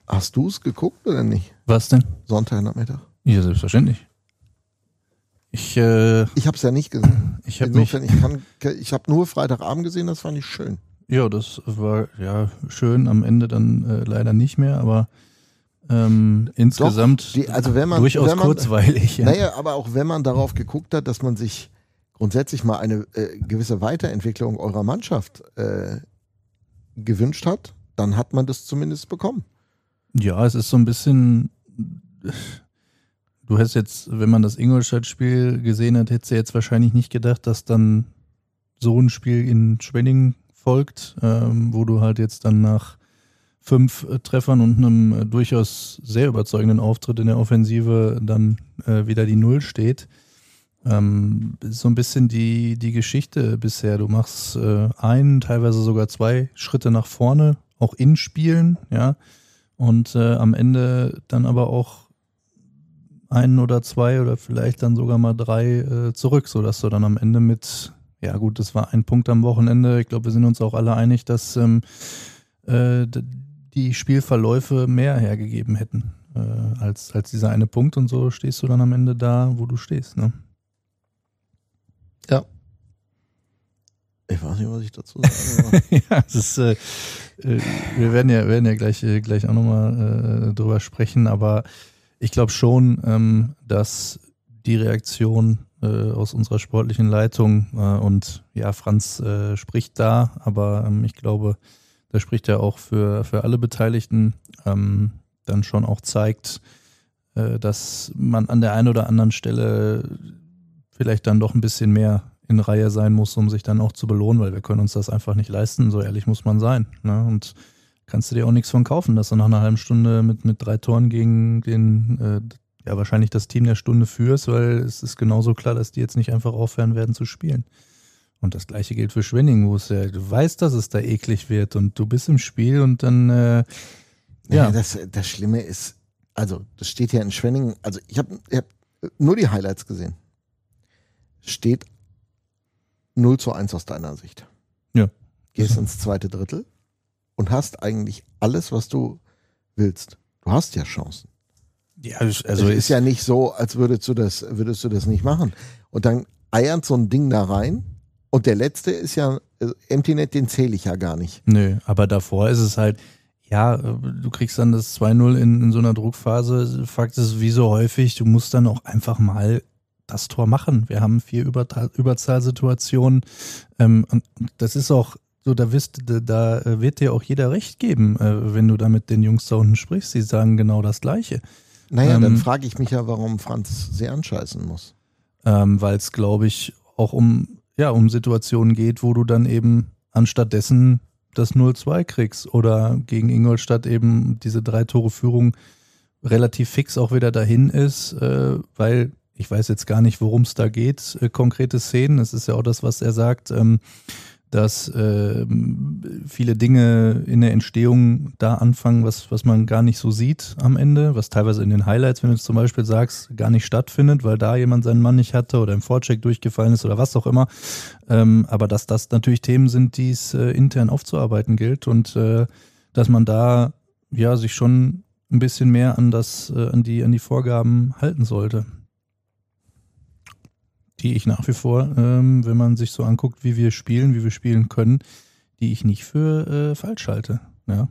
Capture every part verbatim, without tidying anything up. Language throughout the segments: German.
Hast du es geguckt oder nicht? Was denn? Sonntagnachmittag? Ja, selbstverständlich. Ich, äh, Ich habe es ja nicht gesehen. Ich habe mich, Insofern, ich kann, ich habe nur Freitagabend gesehen, das fand ich schön. Ja, das war ja schön, am Ende dann äh, leider nicht mehr, aber ähm, insgesamt Doch, die, also wenn man, durchaus wenn man, kurzweilig. Ja. Naja, aber auch wenn man darauf geguckt hat, dass man sich grundsätzlich mal eine äh, gewisse Weiterentwicklung eurer Mannschaft äh, gewünscht hat, dann hat man das zumindest bekommen. Ja, es ist so ein bisschen, du hast jetzt, wenn man das Ingolstadt-Spiel gesehen hat, hättest du jetzt wahrscheinlich nicht gedacht, dass dann so ein Spiel in Schwenningen folgt, ähm, wo du halt jetzt dann nach fünf äh, Treffern und einem äh, durchaus sehr überzeugenden Auftritt in der Offensive dann äh, wieder die Null steht. Ähm, ist so ein bisschen die, die Geschichte bisher. Du machst äh, einen, teilweise sogar zwei Schritte nach vorne, auch in Spielen, ja, und äh, am Ende dann aber auch einen oder zwei oder vielleicht dann sogar mal drei äh, zurück, sodass du dann am Ende mit, ja gut, das war ein Punkt am Wochenende. Ich glaube, wir sind uns auch alle einig, dass ähm, äh, die Spielverläufe mehr hergegeben hätten äh, als, als dieser eine Punkt, und so stehst du dann am Ende da, wo du stehst, ne? Ja. Ich weiß nicht, was ich dazu sagen Ja, es ist, äh, äh, wir werden ja, werden ja gleich, äh, gleich auch nochmal äh, drüber sprechen, aber ich glaube schon, ähm, dass die Reaktion äh, aus unserer sportlichen Leitung äh, und ja, Franz äh, spricht da, aber ähm, ich glaube, da spricht er auch für, für alle Beteiligten, ähm, dann schon auch zeigt, äh, dass man an der einen oder anderen Stelle vielleicht dann doch ein bisschen mehr in Reihe sein muss, um sich dann auch zu belohnen, weil wir können uns das einfach nicht leisten, so ehrlich muss man sein. Ne? Und kannst du dir auch nichts von kaufen, dass du nach einer halben Stunde mit, mit drei Toren gegen den, äh, ja wahrscheinlich das Team der Stunde führst, weil es ist genauso klar, dass die jetzt nicht einfach aufhören werden zu spielen. Und das Gleiche gilt für Schwenningen, wo es ja, du weißt, dass es da eklig wird und du bist im Spiel und dann, äh, ja. ja. Das, das Schlimme ist, also das steht ja in Schwenningen, also ich habe ich hab nur die Highlights gesehen. Steht null zu eins aus deiner Sicht. Ja. Gehst ins zweite Drittel und hast eigentlich alles, was du willst. Du hast ja Chancen. Ja, also es ist ja nicht so, als würdest du das, würdest du das nicht machen. Und dann eiert so ein Ding da rein und der letzte ist ja, also Empty Net, den zähle ich ja gar nicht. Nö, aber davor ist es halt, ja, du kriegst dann das zwei null in, in so einer Druckphase. Fakt ist, wie so häufig, du musst dann auch einfach mal das Tor machen. Wir haben vier Überzahl- Überzahlsituationen. Ähm, und das ist auch so, da, wirst, da wird dir auch jeder recht geben, äh, wenn du da mit den Jungs da unten sprichst. Sie sagen genau das Gleiche. Naja, ähm, dann frage ich mich ja, warum Franz sie anscheißen muss. Ähm, weil es, glaube ich, auch um, ja, um Situationen geht, wo du dann eben anstatt dessen das null zwei kriegst oder gegen Ingolstadt eben diese drei Tore Führung relativ fix auch wieder dahin ist, äh, weil ich weiß jetzt gar nicht, worum es da geht, äh, konkrete Szenen. Es ist ja auch das, was er sagt, ähm, dass äh, viele Dinge in der Entstehung da anfangen, was, was man gar nicht so sieht am Ende, was teilweise in den Highlights, wenn du jetzt zum Beispiel sagst, gar nicht stattfindet, weil da jemand seinen Mann nicht hatte oder im Vorcheck durchgefallen ist oder was auch immer. Ähm, aber dass das natürlich Themen sind, die es äh, intern aufzuarbeiten gilt und äh, dass man da ja sich schon ein bisschen mehr an das, äh, an die, an die Vorgaben halten sollte. Die ich nach wie vor, ähm, wenn man sich so anguckt, wie wir spielen, wie wir spielen können, die ich nicht für äh, falsch halte. Ja.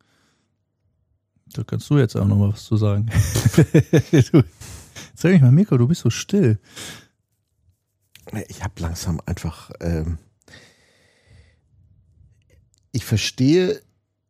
Da kannst du jetzt auch noch mal was zu sagen. du, sag ich mal, Mirko, du bist so still. Ich habe langsam einfach, ähm, ich verstehe,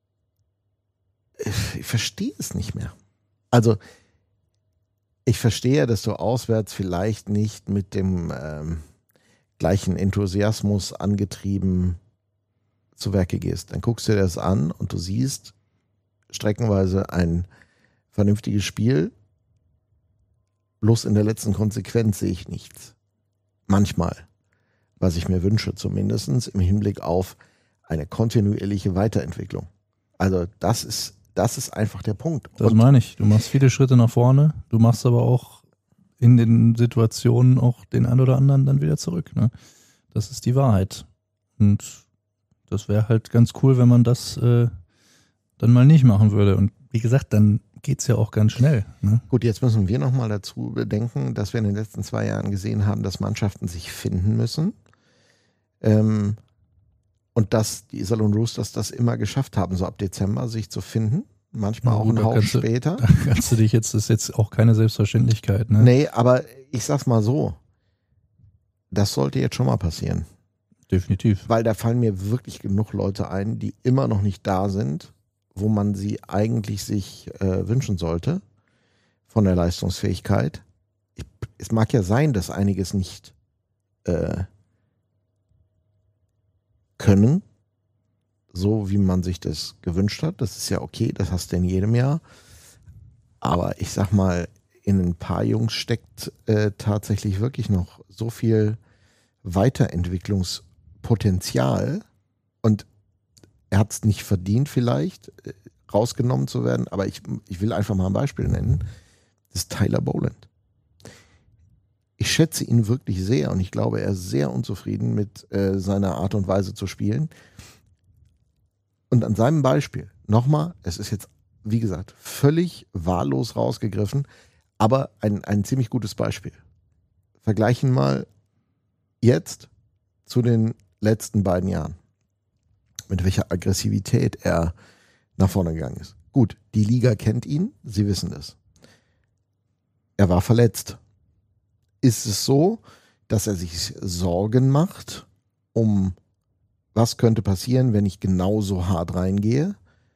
ich verstehe es nicht mehr. Also, ich verstehe, dass du auswärts vielleicht nicht mit dem ähm, gleichen Enthusiasmus angetrieben zu Werke gehst. Dann guckst du dir das an und du siehst streckenweise ein vernünftiges Spiel. Bloß in der letzten Konsequenz sehe ich nichts. Manchmal, was ich mir wünsche, zumindest im Hinblick auf eine kontinuierliche Weiterentwicklung. Also das ist Das ist einfach der Punkt. Das und meine ich. Du machst viele Schritte nach vorne, du machst aber auch in den Situationen auch den einen oder anderen dann wieder zurück. Ne? Das ist die Wahrheit. Und das wäre halt ganz cool, wenn man das äh, dann mal nicht machen würde. Und wie gesagt, dann geht es ja auch ganz schnell. Ne? Gut, jetzt müssen wir nochmal dazu bedenken, dass wir in den letzten zwei Jahren gesehen haben, dass Mannschaften sich finden müssen. Ähm, und dass die Iserlohn Roosters das immer geschafft haben, so ab Dezember sich zu finden. Manchmal ja, auch einen Hauch später. Da kannst du dich jetzt, das ist jetzt auch keine Selbstverständlichkeit. Ne? Nee, aber ich sag's mal so, das sollte jetzt schon mal passieren. Definitiv. Weil da fallen mir wirklich genug Leute ein, die immer noch nicht da sind, wo man sie eigentlich sich äh, wünschen sollte, von der Leistungsfähigkeit. Ich, es mag ja sein, dass einiges nicht äh, können, so wie man sich das gewünscht hat. Das ist ja okay, das hast du in jedem Jahr. Aber ich sag mal, in ein paar Jungs steckt äh, tatsächlich wirklich noch so viel Weiterentwicklungspotenzial und er hat es nicht verdient vielleicht, äh, rausgenommen zu werden, aber ich, ich will einfach mal ein Beispiel nennen. Das ist Tyler Boland. Ich schätze ihn wirklich sehr und ich glaube, er ist sehr unzufrieden mit äh, seiner Art und Weise zu spielen. Und an seinem Beispiel, nochmal, es ist jetzt, wie gesagt, völlig wahllos rausgegriffen, aber ein, ein ziemlich gutes Beispiel. Vergleichen mal jetzt zu den letzten beiden Jahren. Mit welcher Aggressivität er nach vorne gegangen ist. Gut, die Liga kennt ihn, sie wissen es. Er war verletzt. Ist es so, dass er sich Sorgen macht, um was könnte passieren, wenn ich genauso hart reingehe?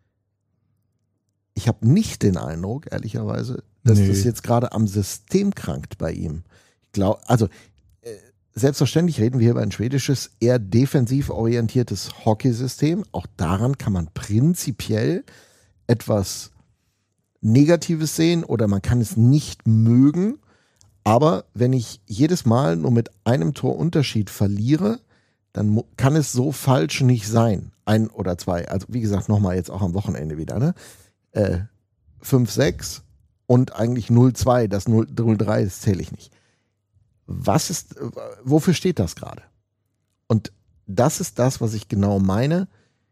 Ich habe nicht den Eindruck, ehrlicherweise, dass nee. das jetzt gerade am System krankt bei ihm. Ich glaube, also äh, selbstverständlich reden wir hier über ein schwedisches, eher defensiv orientiertes Hockeysystem. Auch daran kann man prinzipiell etwas Negatives sehen oder man kann es nicht mögen. Aber wenn ich jedes Mal nur mit einem Torunterschied verliere, dann kann es so falsch nicht sein. Ein oder zwei. Also wie gesagt, nochmal jetzt auch am Wochenende wieder. Ne? Äh, fünf sechs und eigentlich null zwei. Das null drei, das zähle ich nicht. Was ist, wofür steht das gerade? Und das ist das, was ich genau meine.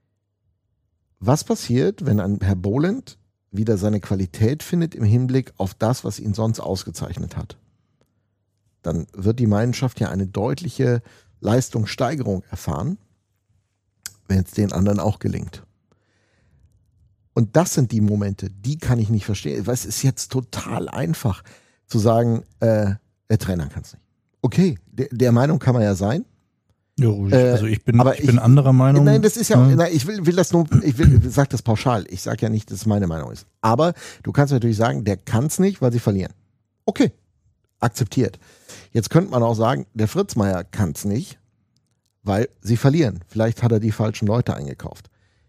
Was passiert, wenn ein Herr Boland wieder seine Qualität findet im Hinblick auf das, was ihn sonst ausgezeichnet hat? Dann wird die Mannschaft ja eine deutliche Leistungssteigerung erfahren, wenn es den anderen auch gelingt. Und das sind die Momente, die kann ich nicht verstehen. Es ist jetzt total einfach zu sagen, äh, der Trainer kann es nicht. Okay, der, der Meinung kann man ja sein. Ja, ruhig. Äh, also ich bin, aber ich bin ich, anderer Meinung. Nein, das ist ja, ja. Nein, ich will, will das nur, ich will, sag das pauschal. Ich sage ja nicht, dass es meine Meinung ist. Aber du kannst natürlich sagen, der kann es nicht, weil sie verlieren. Okay, akzeptiert. Jetzt könnte man auch sagen, der Fritzmeier kann es nicht, weil sie verlieren. Vielleicht hat er die falschen Leute eingekauft.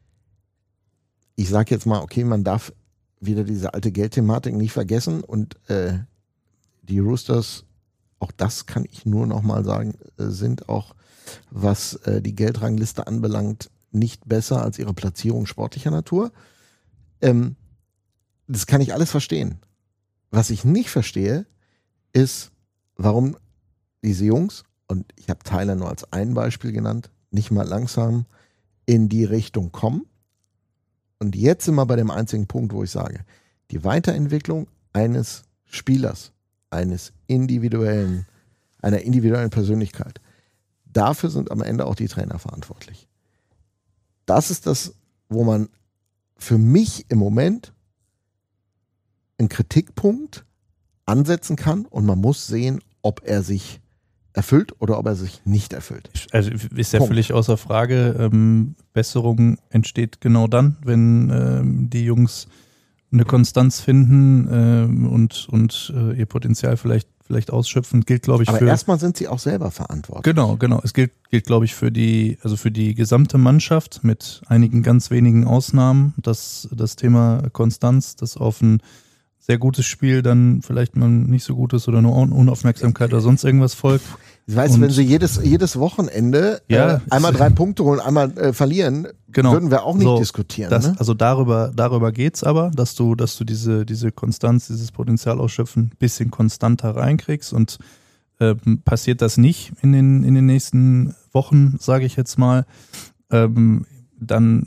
Ich sage jetzt mal, okay, man darf wieder diese alte Geldthematik nicht vergessen und äh, die Roosters, auch das kann ich nur noch mal sagen, äh, sind auch, was äh, die Geldrangliste anbelangt, nicht besser als ihre Platzierung sportlicher Natur. Ähm, das kann ich alles verstehen. Was ich nicht verstehe, ist, warum diese Jungs, und ich habe Tyler nur als ein Beispiel genannt, nicht mal langsam in die Richtung kommen. Und jetzt sind wir bei dem einzigen Punkt, wo ich sage, die Weiterentwicklung eines Spielers, eines individuellen, einer individuellen Persönlichkeit, dafür sind am Ende auch die Trainer verantwortlich. Das ist das, wo man für mich im Moment einen Kritikpunkt ansetzen kann und man muss sehen, ob er sich erfüllt oder ob er sich nicht erfüllt. Also ist ja Punkt. Völlig außer Frage. Ähm, Besserung entsteht genau dann, wenn ähm, die Jungs eine Konstanz finden ähm, und, und äh, ihr Potenzial vielleicht, vielleicht ausschöpfen. Gilt, glaube ich, Aber für. Aber erstmal sind sie auch selber verantwortlich. Genau, genau. Es gilt, gilt, glaube ich, für die, also für die gesamte Mannschaft mit einigen ganz wenigen Ausnahmen. Das, das Thema Konstanz, das auf ein sehr gutes Spiel dann vielleicht mal nicht so gutes oder nur Unaufmerksamkeit oder sonst irgendwas folgt. Ich weiß, wenn sie jedes, jedes Wochenende ja, äh, einmal drei Punkte holen, einmal äh, verlieren, genau, würden wir auch nicht so diskutieren. Das, ne? Also darüber, darüber geht's aber, dass du, dass du diese, diese Konstanz, dieses Potenzial ausschöpfen ein bisschen konstanter reinkriegst und ähm, passiert das nicht in den, in den nächsten Wochen, sage ich jetzt mal, ähm, dann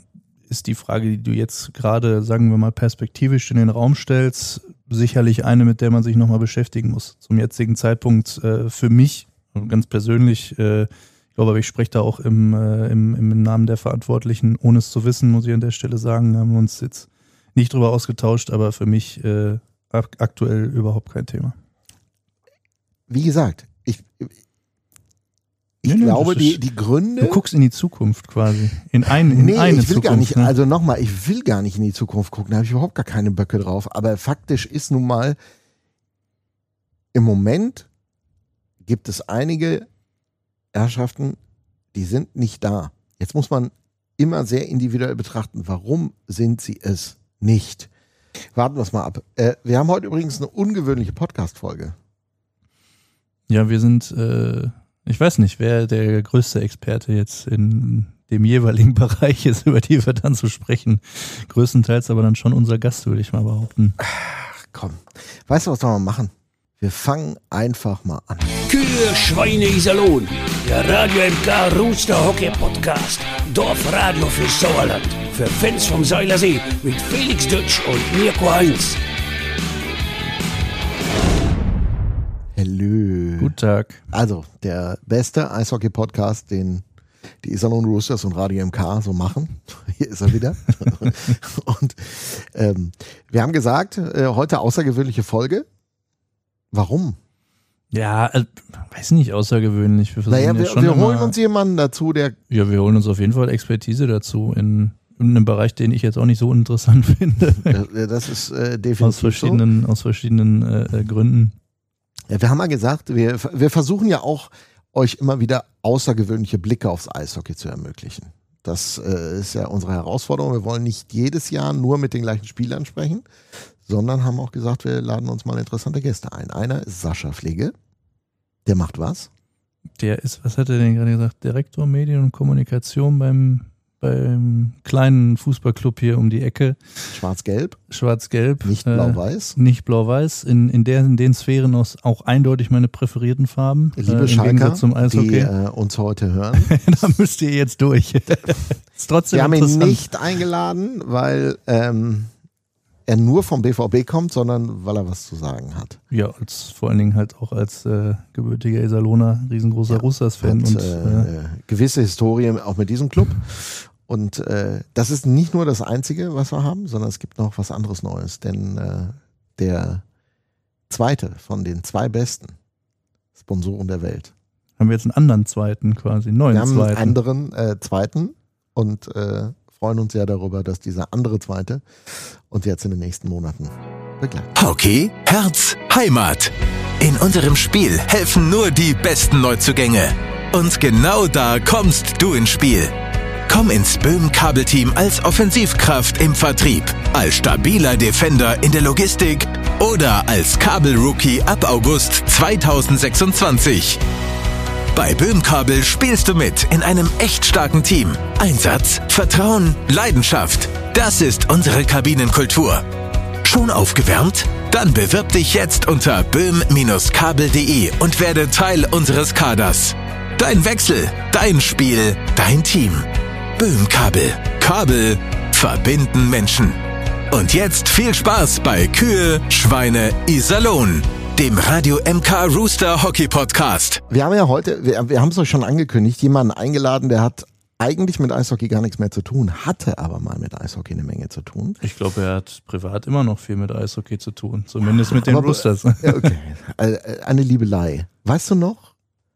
ist die Frage, die du jetzt gerade, sagen wir mal, perspektivisch in den Raum stellst, sicherlich eine, mit der man sich nochmal beschäftigen muss. Zum jetzigen Zeitpunkt äh, für mich, ganz persönlich, äh, ich glaube, aber ich spreche da auch im, äh, im, im Namen der Verantwortlichen, ohne es zu wissen, muss ich an der Stelle sagen, haben wir uns jetzt nicht drüber ausgetauscht, aber für mich äh, aktuell überhaupt kein Thema. Wie gesagt, ich, ich nee, nee, glaube, ist, die, die Gründe... Du guckst in die Zukunft quasi, in, ein, in nee, eine ich will Zukunft. gar nicht, ne? also nochmal, ich will gar nicht in die Zukunft gucken, da habe ich überhaupt gar keine Böcke drauf, aber faktisch ist nun mal, im Moment gibt es einige Herrschaften, die sind nicht da. Jetzt muss man immer sehr individuell betrachten, warum sind sie es nicht? Warten wir es mal ab. Äh, wir haben heute übrigens eine ungewöhnliche Podcast-Folge. Ja, wir sind, äh, ich weiß nicht, wer der größte Experte jetzt in dem jeweiligen Bereich ist, über die wir dann zu sprechen. Größtenteils aber dann schon unser Gast, würde ich mal behaupten. Ach komm, weißt du, was wir mal machen? Wir fangen einfach mal an. Kühe, Schweine, Iserlohn. Der Radio M K Rooster Hockey Podcast. Dorfradio für Sauerland. Für Fans vom Seilersee mit Felix Dutsch und Mirko Heinz. Hallo. Guten Tag. Also, der beste Eishockey-Podcast, den die Iserlohn Roosters und Radio M K so machen. Hier ist er wieder. Und ähm, wir haben gesagt, äh, heute außergewöhnliche Folge. Warum? Ja, äh, weiß nicht, außergewöhnlich. Wir Naja, ja wir, schon wir immer, holen uns jemanden dazu, der... Ja, wir holen uns auf jeden Fall Expertise dazu in, in einem Bereich, den ich jetzt auch nicht so interessant finde. Das ist äh, definitiv aus verschiedenen, so. Aus verschiedenen äh, Gründen. Ja, wir haben mal gesagt, wir, wir versuchen ja auch, euch immer wieder außergewöhnliche Blicke aufs Eishockey zu ermöglichen. Das äh, ist ja unsere Herausforderung. Wir wollen nicht jedes Jahr nur mit den gleichen Spielern sprechen, sondern haben auch gesagt, wir laden uns mal interessante Gäste ein. Einer ist Sascha Pflege. Der macht was? Der ist, was hat er denn gerade gesagt? Direktor Medien und Kommunikation beim, beim kleinen Fußballclub hier um die Ecke. Schwarz-Gelb. Schwarz-Gelb. Nicht blau-weiß. Äh, nicht blau-weiß. In, in, der, in den Sphären aus auch eindeutig meine präferierten Farben. Liebe äh, Schalker, zum Eishockey. die äh, uns heute hören. Da müsst ihr jetzt durch. Ist trotzdem Wir haben ihn interessant. nicht eingeladen, weil ähm, er nur vom B V B kommt, sondern weil er was zu sagen hat. Ja, als, vor allen Dingen halt auch als äh, gebürtiger Iserlohner, riesengroßer Ja, Roosters-Fan. Hat, und äh, äh, gewisse Historie auch mit diesem Club. Und äh, das ist nicht nur das Einzige, was wir haben, sondern es gibt noch was anderes Neues. Denn äh, der zweite von den zwei besten Sponsoren der Welt. haben wir jetzt einen anderen zweiten quasi, einen neuen Wir haben zweiten. einen anderen äh, zweiten und äh, freuen uns sehr darüber, dass dieser andere zweite uns jetzt in den nächsten Monaten begleitet. Hockey, Herz, Heimat. In unserem Spiel helfen nur die besten Neuzugänge. Und genau da kommst du ins Spiel. Komm ins Böhm-Kabel-Team als Offensivkraft im Vertrieb, als stabiler Defender in der Logistik oder als Kabel-Rookie ab August zweitausendsechsundzwanzig. Bei Böhm-Kabel spielst du mit in einem echt starken Team. Einsatz, Vertrauen, Leidenschaft. Das ist unsere Kabinenkultur. Schon aufgewärmt? Dann bewirb dich jetzt unter böhm Kabel punkt de und werde Teil unseres Kaders. Dein Wechsel, dein Spiel, dein Team. Böhm-Kabel. Kabel verbinden Menschen. Und jetzt viel Spaß bei Kühe, Schweine, Iserlohn, dem Radio M K Rooster Hockey Podcast. Wir haben ja heute, wir, wir haben es euch schon angekündigt, jemanden eingeladen, der hat eigentlich mit Eishockey gar nichts mehr zu tun, hatte aber mal mit Eishockey eine Menge zu tun. Ich glaube, er hat privat immer noch viel mit Eishockey zu tun, zumindest mit den Aber, Roosters. Ja, okay. Eine Liebelei. Weißt du noch,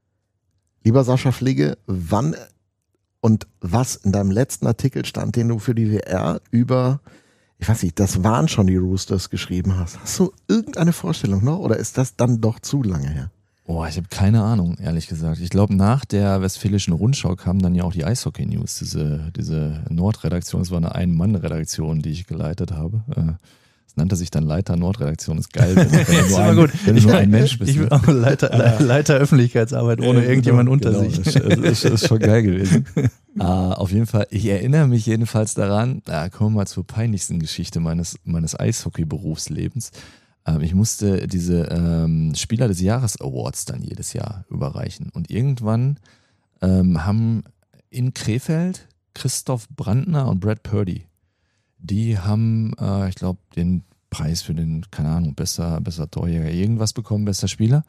lieber Sascha Pflege, wann und was in deinem letzten Artikel stand, den du für die W R über, ich weiß nicht, das waren schon die Roosters geschrieben hast. Hast du irgendeine Vorstellung noch oder ist das dann doch zu lange her? Oh, ich habe keine Ahnung, ehrlich gesagt. Ich glaube, nach der Westfälischen Rundschau kamen dann ja auch die Eishockey-News, diese, diese Nordredaktion. Das war eine Ein-Mann-Redaktion, die ich geleitet habe. Es nannte sich dann Leiter Nordredaktion. Ist geil, wenn, wenn du, nur ein, gut. wenn du nur ein Mensch bist. Ich bin Ne? auch Leiter, Le- Leiter Öffentlichkeitsarbeit ohne Äh, irgendjemand genau, unter genau. sich. Das, das, ist, das ist schon geil gewesen. uh, auf jeden Fall, ich erinnere mich jedenfalls daran, da kommen wir mal zur peinlichsten Geschichte meines, meines Eishockey-Berufslebens. Ähm, ich musste diese ähm, Spieler des Jahres Awards dann jedes Jahr überreichen. Und irgendwann ähm, haben in Krefeld Christoph Brandner und Brad Purdy. Die haben, äh, ich glaube, den Preis für den, keine Ahnung, besser, besser Torjäger, irgendwas bekommen, bester Spieler.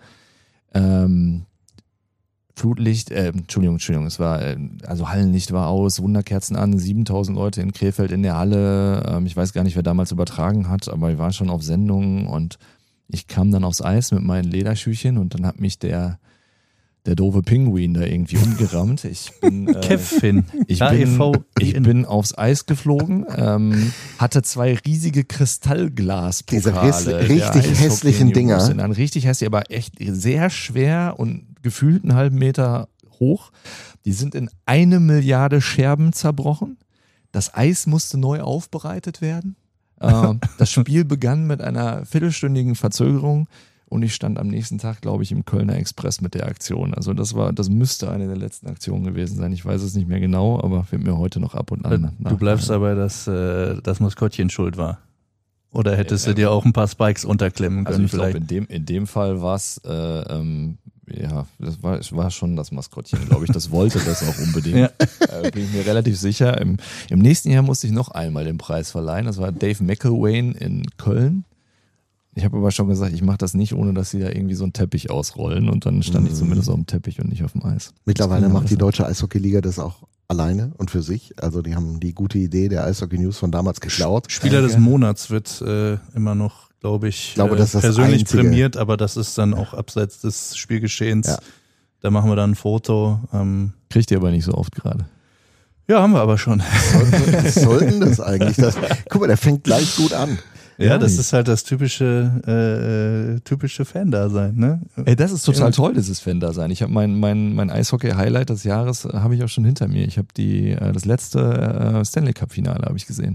Ähm, Flutlicht, äh, Entschuldigung, Entschuldigung, es war, äh, also Hallenlicht war aus, Wunderkerzen an, siebentausend Leute in Krefeld in der Halle. Ähm, ich weiß gar nicht, wer damals übertragen hat, aber wir waren schon auf Sendung und ich kam dann aufs Eis mit meinen Lederschüchen und dann hat mich der der doofe Pinguin da irgendwie umgerammt. Ich bin, äh, Kevin. Ich bin, ich bin aufs Eis geflogen, ähm, hatte zwei riesige Kristallglaspokale. Diese richtig hässlichen Dinger. Sind dann richtig hässlich, aber echt sehr schwer und gefühlt einen halben Meter hoch. Die sind in eine Milliarde Scherben zerbrochen. Das Eis musste neu aufbereitet werden. Äh, das Spiel begann mit einer viertelstündigen Verzögerung. Und ich stand am nächsten Tag, glaube ich, im Kölner Express mit der Aktion. Also das war, das müsste eine der letzten Aktionen gewesen sein. Ich weiß es nicht mehr genau, aber fällt mir heute noch ab und an. Du bleibst dabei, dass äh, das Maskottchen schuld war. Oder hättest ja, du dir auch ein paar Spikes unterklemmen können? Also ich glaube, in dem, in dem Fall war es, äh, ähm, ja, das war, war schon das Maskottchen, glaube ich. Das wollte das auch unbedingt. Ja. Äh, bin ich mir relativ sicher. Im, Im nächsten Jahr musste ich noch einmal den Preis verleihen. Das war Dave McElwain in Köln. Ich habe aber schon gesagt, ich mache das nicht, ohne dass sie da irgendwie so einen Teppich ausrollen und dann stand ich zumindest auf dem Teppich und nicht auf dem Eis. Mittlerweile macht die Deutsche Eishockey-Liga das auch alleine und für sich. Also die haben die gute Idee der Eishockey-News von damals geklaut. Spieler des Monats wird äh, immer noch, glaube ich, ich glaube, das äh, ist das persönlich Einzige. prämiert, aber das ist dann auch abseits des Spielgeschehens. Ja. Da machen wir dann ein Foto. Ähm, Kriegt ihr aber nicht so oft gerade. Ja, haben wir aber schon. Was sollten das eigentlich? Das, guck mal, der fängt gleich gut an. Ja, das ist halt das typische äh, typische Fan-Dasein, ne? Ey, das ist total toll, dieses Fan-Dasein. Ich habe mein mein mein Eishockey-Highlight des Jahres habe ich auch schon hinter mir. Ich habe die äh, das letzte äh, Stanley Cup-Finale habe ich gesehen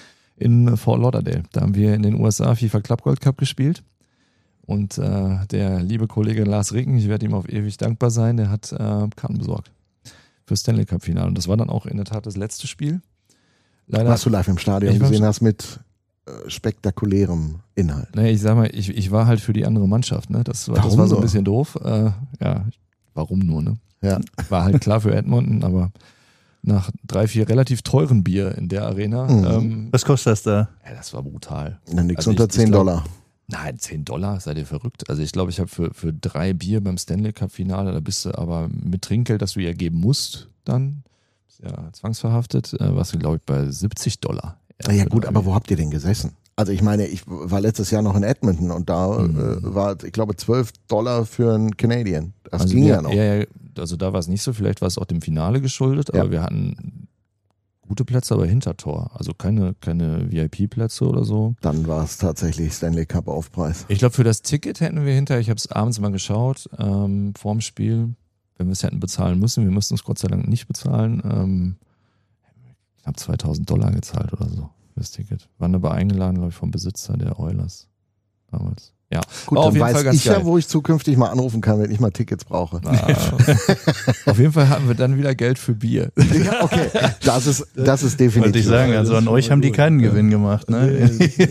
in Fort Lauderdale. Da haben wir in den U S A FIFA Club Gold Cup gespielt und äh, der liebe Kollege Lars Ricken, ich werde ihm auf ewig dankbar sein, der hat äh, Karten besorgt für Stanley Cup-Finale und das war dann auch in der Tat das letzte Spiel. Leider warst du live im Stadion gesehen hast mit spektakulärem Inhalt. Nee, ich sag mal, ich, ich war halt für die andere Mannschaft, ne? Das war, das war so ein bisschen doof. Äh, ja, warum nur, ne? Ja. War halt klar für Edmonton, aber nach drei, vier relativ teuren Bier in der Arena. Mhm. Ähm, Was kostet das da? Ja, das war brutal. Na, nix also unter ich, zehn ich glaub, Dollar. Nein, zehn Dollar, seid ihr verrückt. Also ich glaube, ich habe für, für drei Bier beim Stanley Cup Finale, da bist du aber mit Trinkgeld, das du ja geben musst, dann, ja, zwangsverhaftet, äh, warst du, glaube ich, bei siebzig Dollar. Ja, ja gut, aber wo habt ihr denn gesessen? Also ich meine, ich war letztes Jahr noch in Edmonton und da mhm. äh, war, ich glaube, zwölf Dollar für einen Canadian. Das also ging wir, ja noch. Ja, ja, also da war es nicht so, vielleicht war es auch dem Finale geschuldet, aber ja. wir hatten gute Plätze, aber Hintertor. Also keine, keine V I P-Plätze oder so. Dann war es tatsächlich Stanley Cup Aufpreis. Ich glaube, für das Ticket hätten wir hinter, ich habe es abends mal geschaut, ähm, vorm Spiel, wenn wir es hätten bezahlen müssen, wir mussten es Gott sei Dank nicht bezahlen, ähm, knapp zweitausend Dollar gezahlt oder so. Das Ticket. Waren aber eingeladen, glaube ich, vom Besitzer der Oilers damals. Ja, gut, dann weiß ich ja, wo ich zukünftig mal anrufen kann, wenn ich mal Tickets brauche. Ah, auf jeden Fall hatten wir dann wieder Geld für Bier. Ja, okay, das ist, das ist definitiv. Wollte ich sagen, also an euch haben die keinen Gewinn gemacht, ne?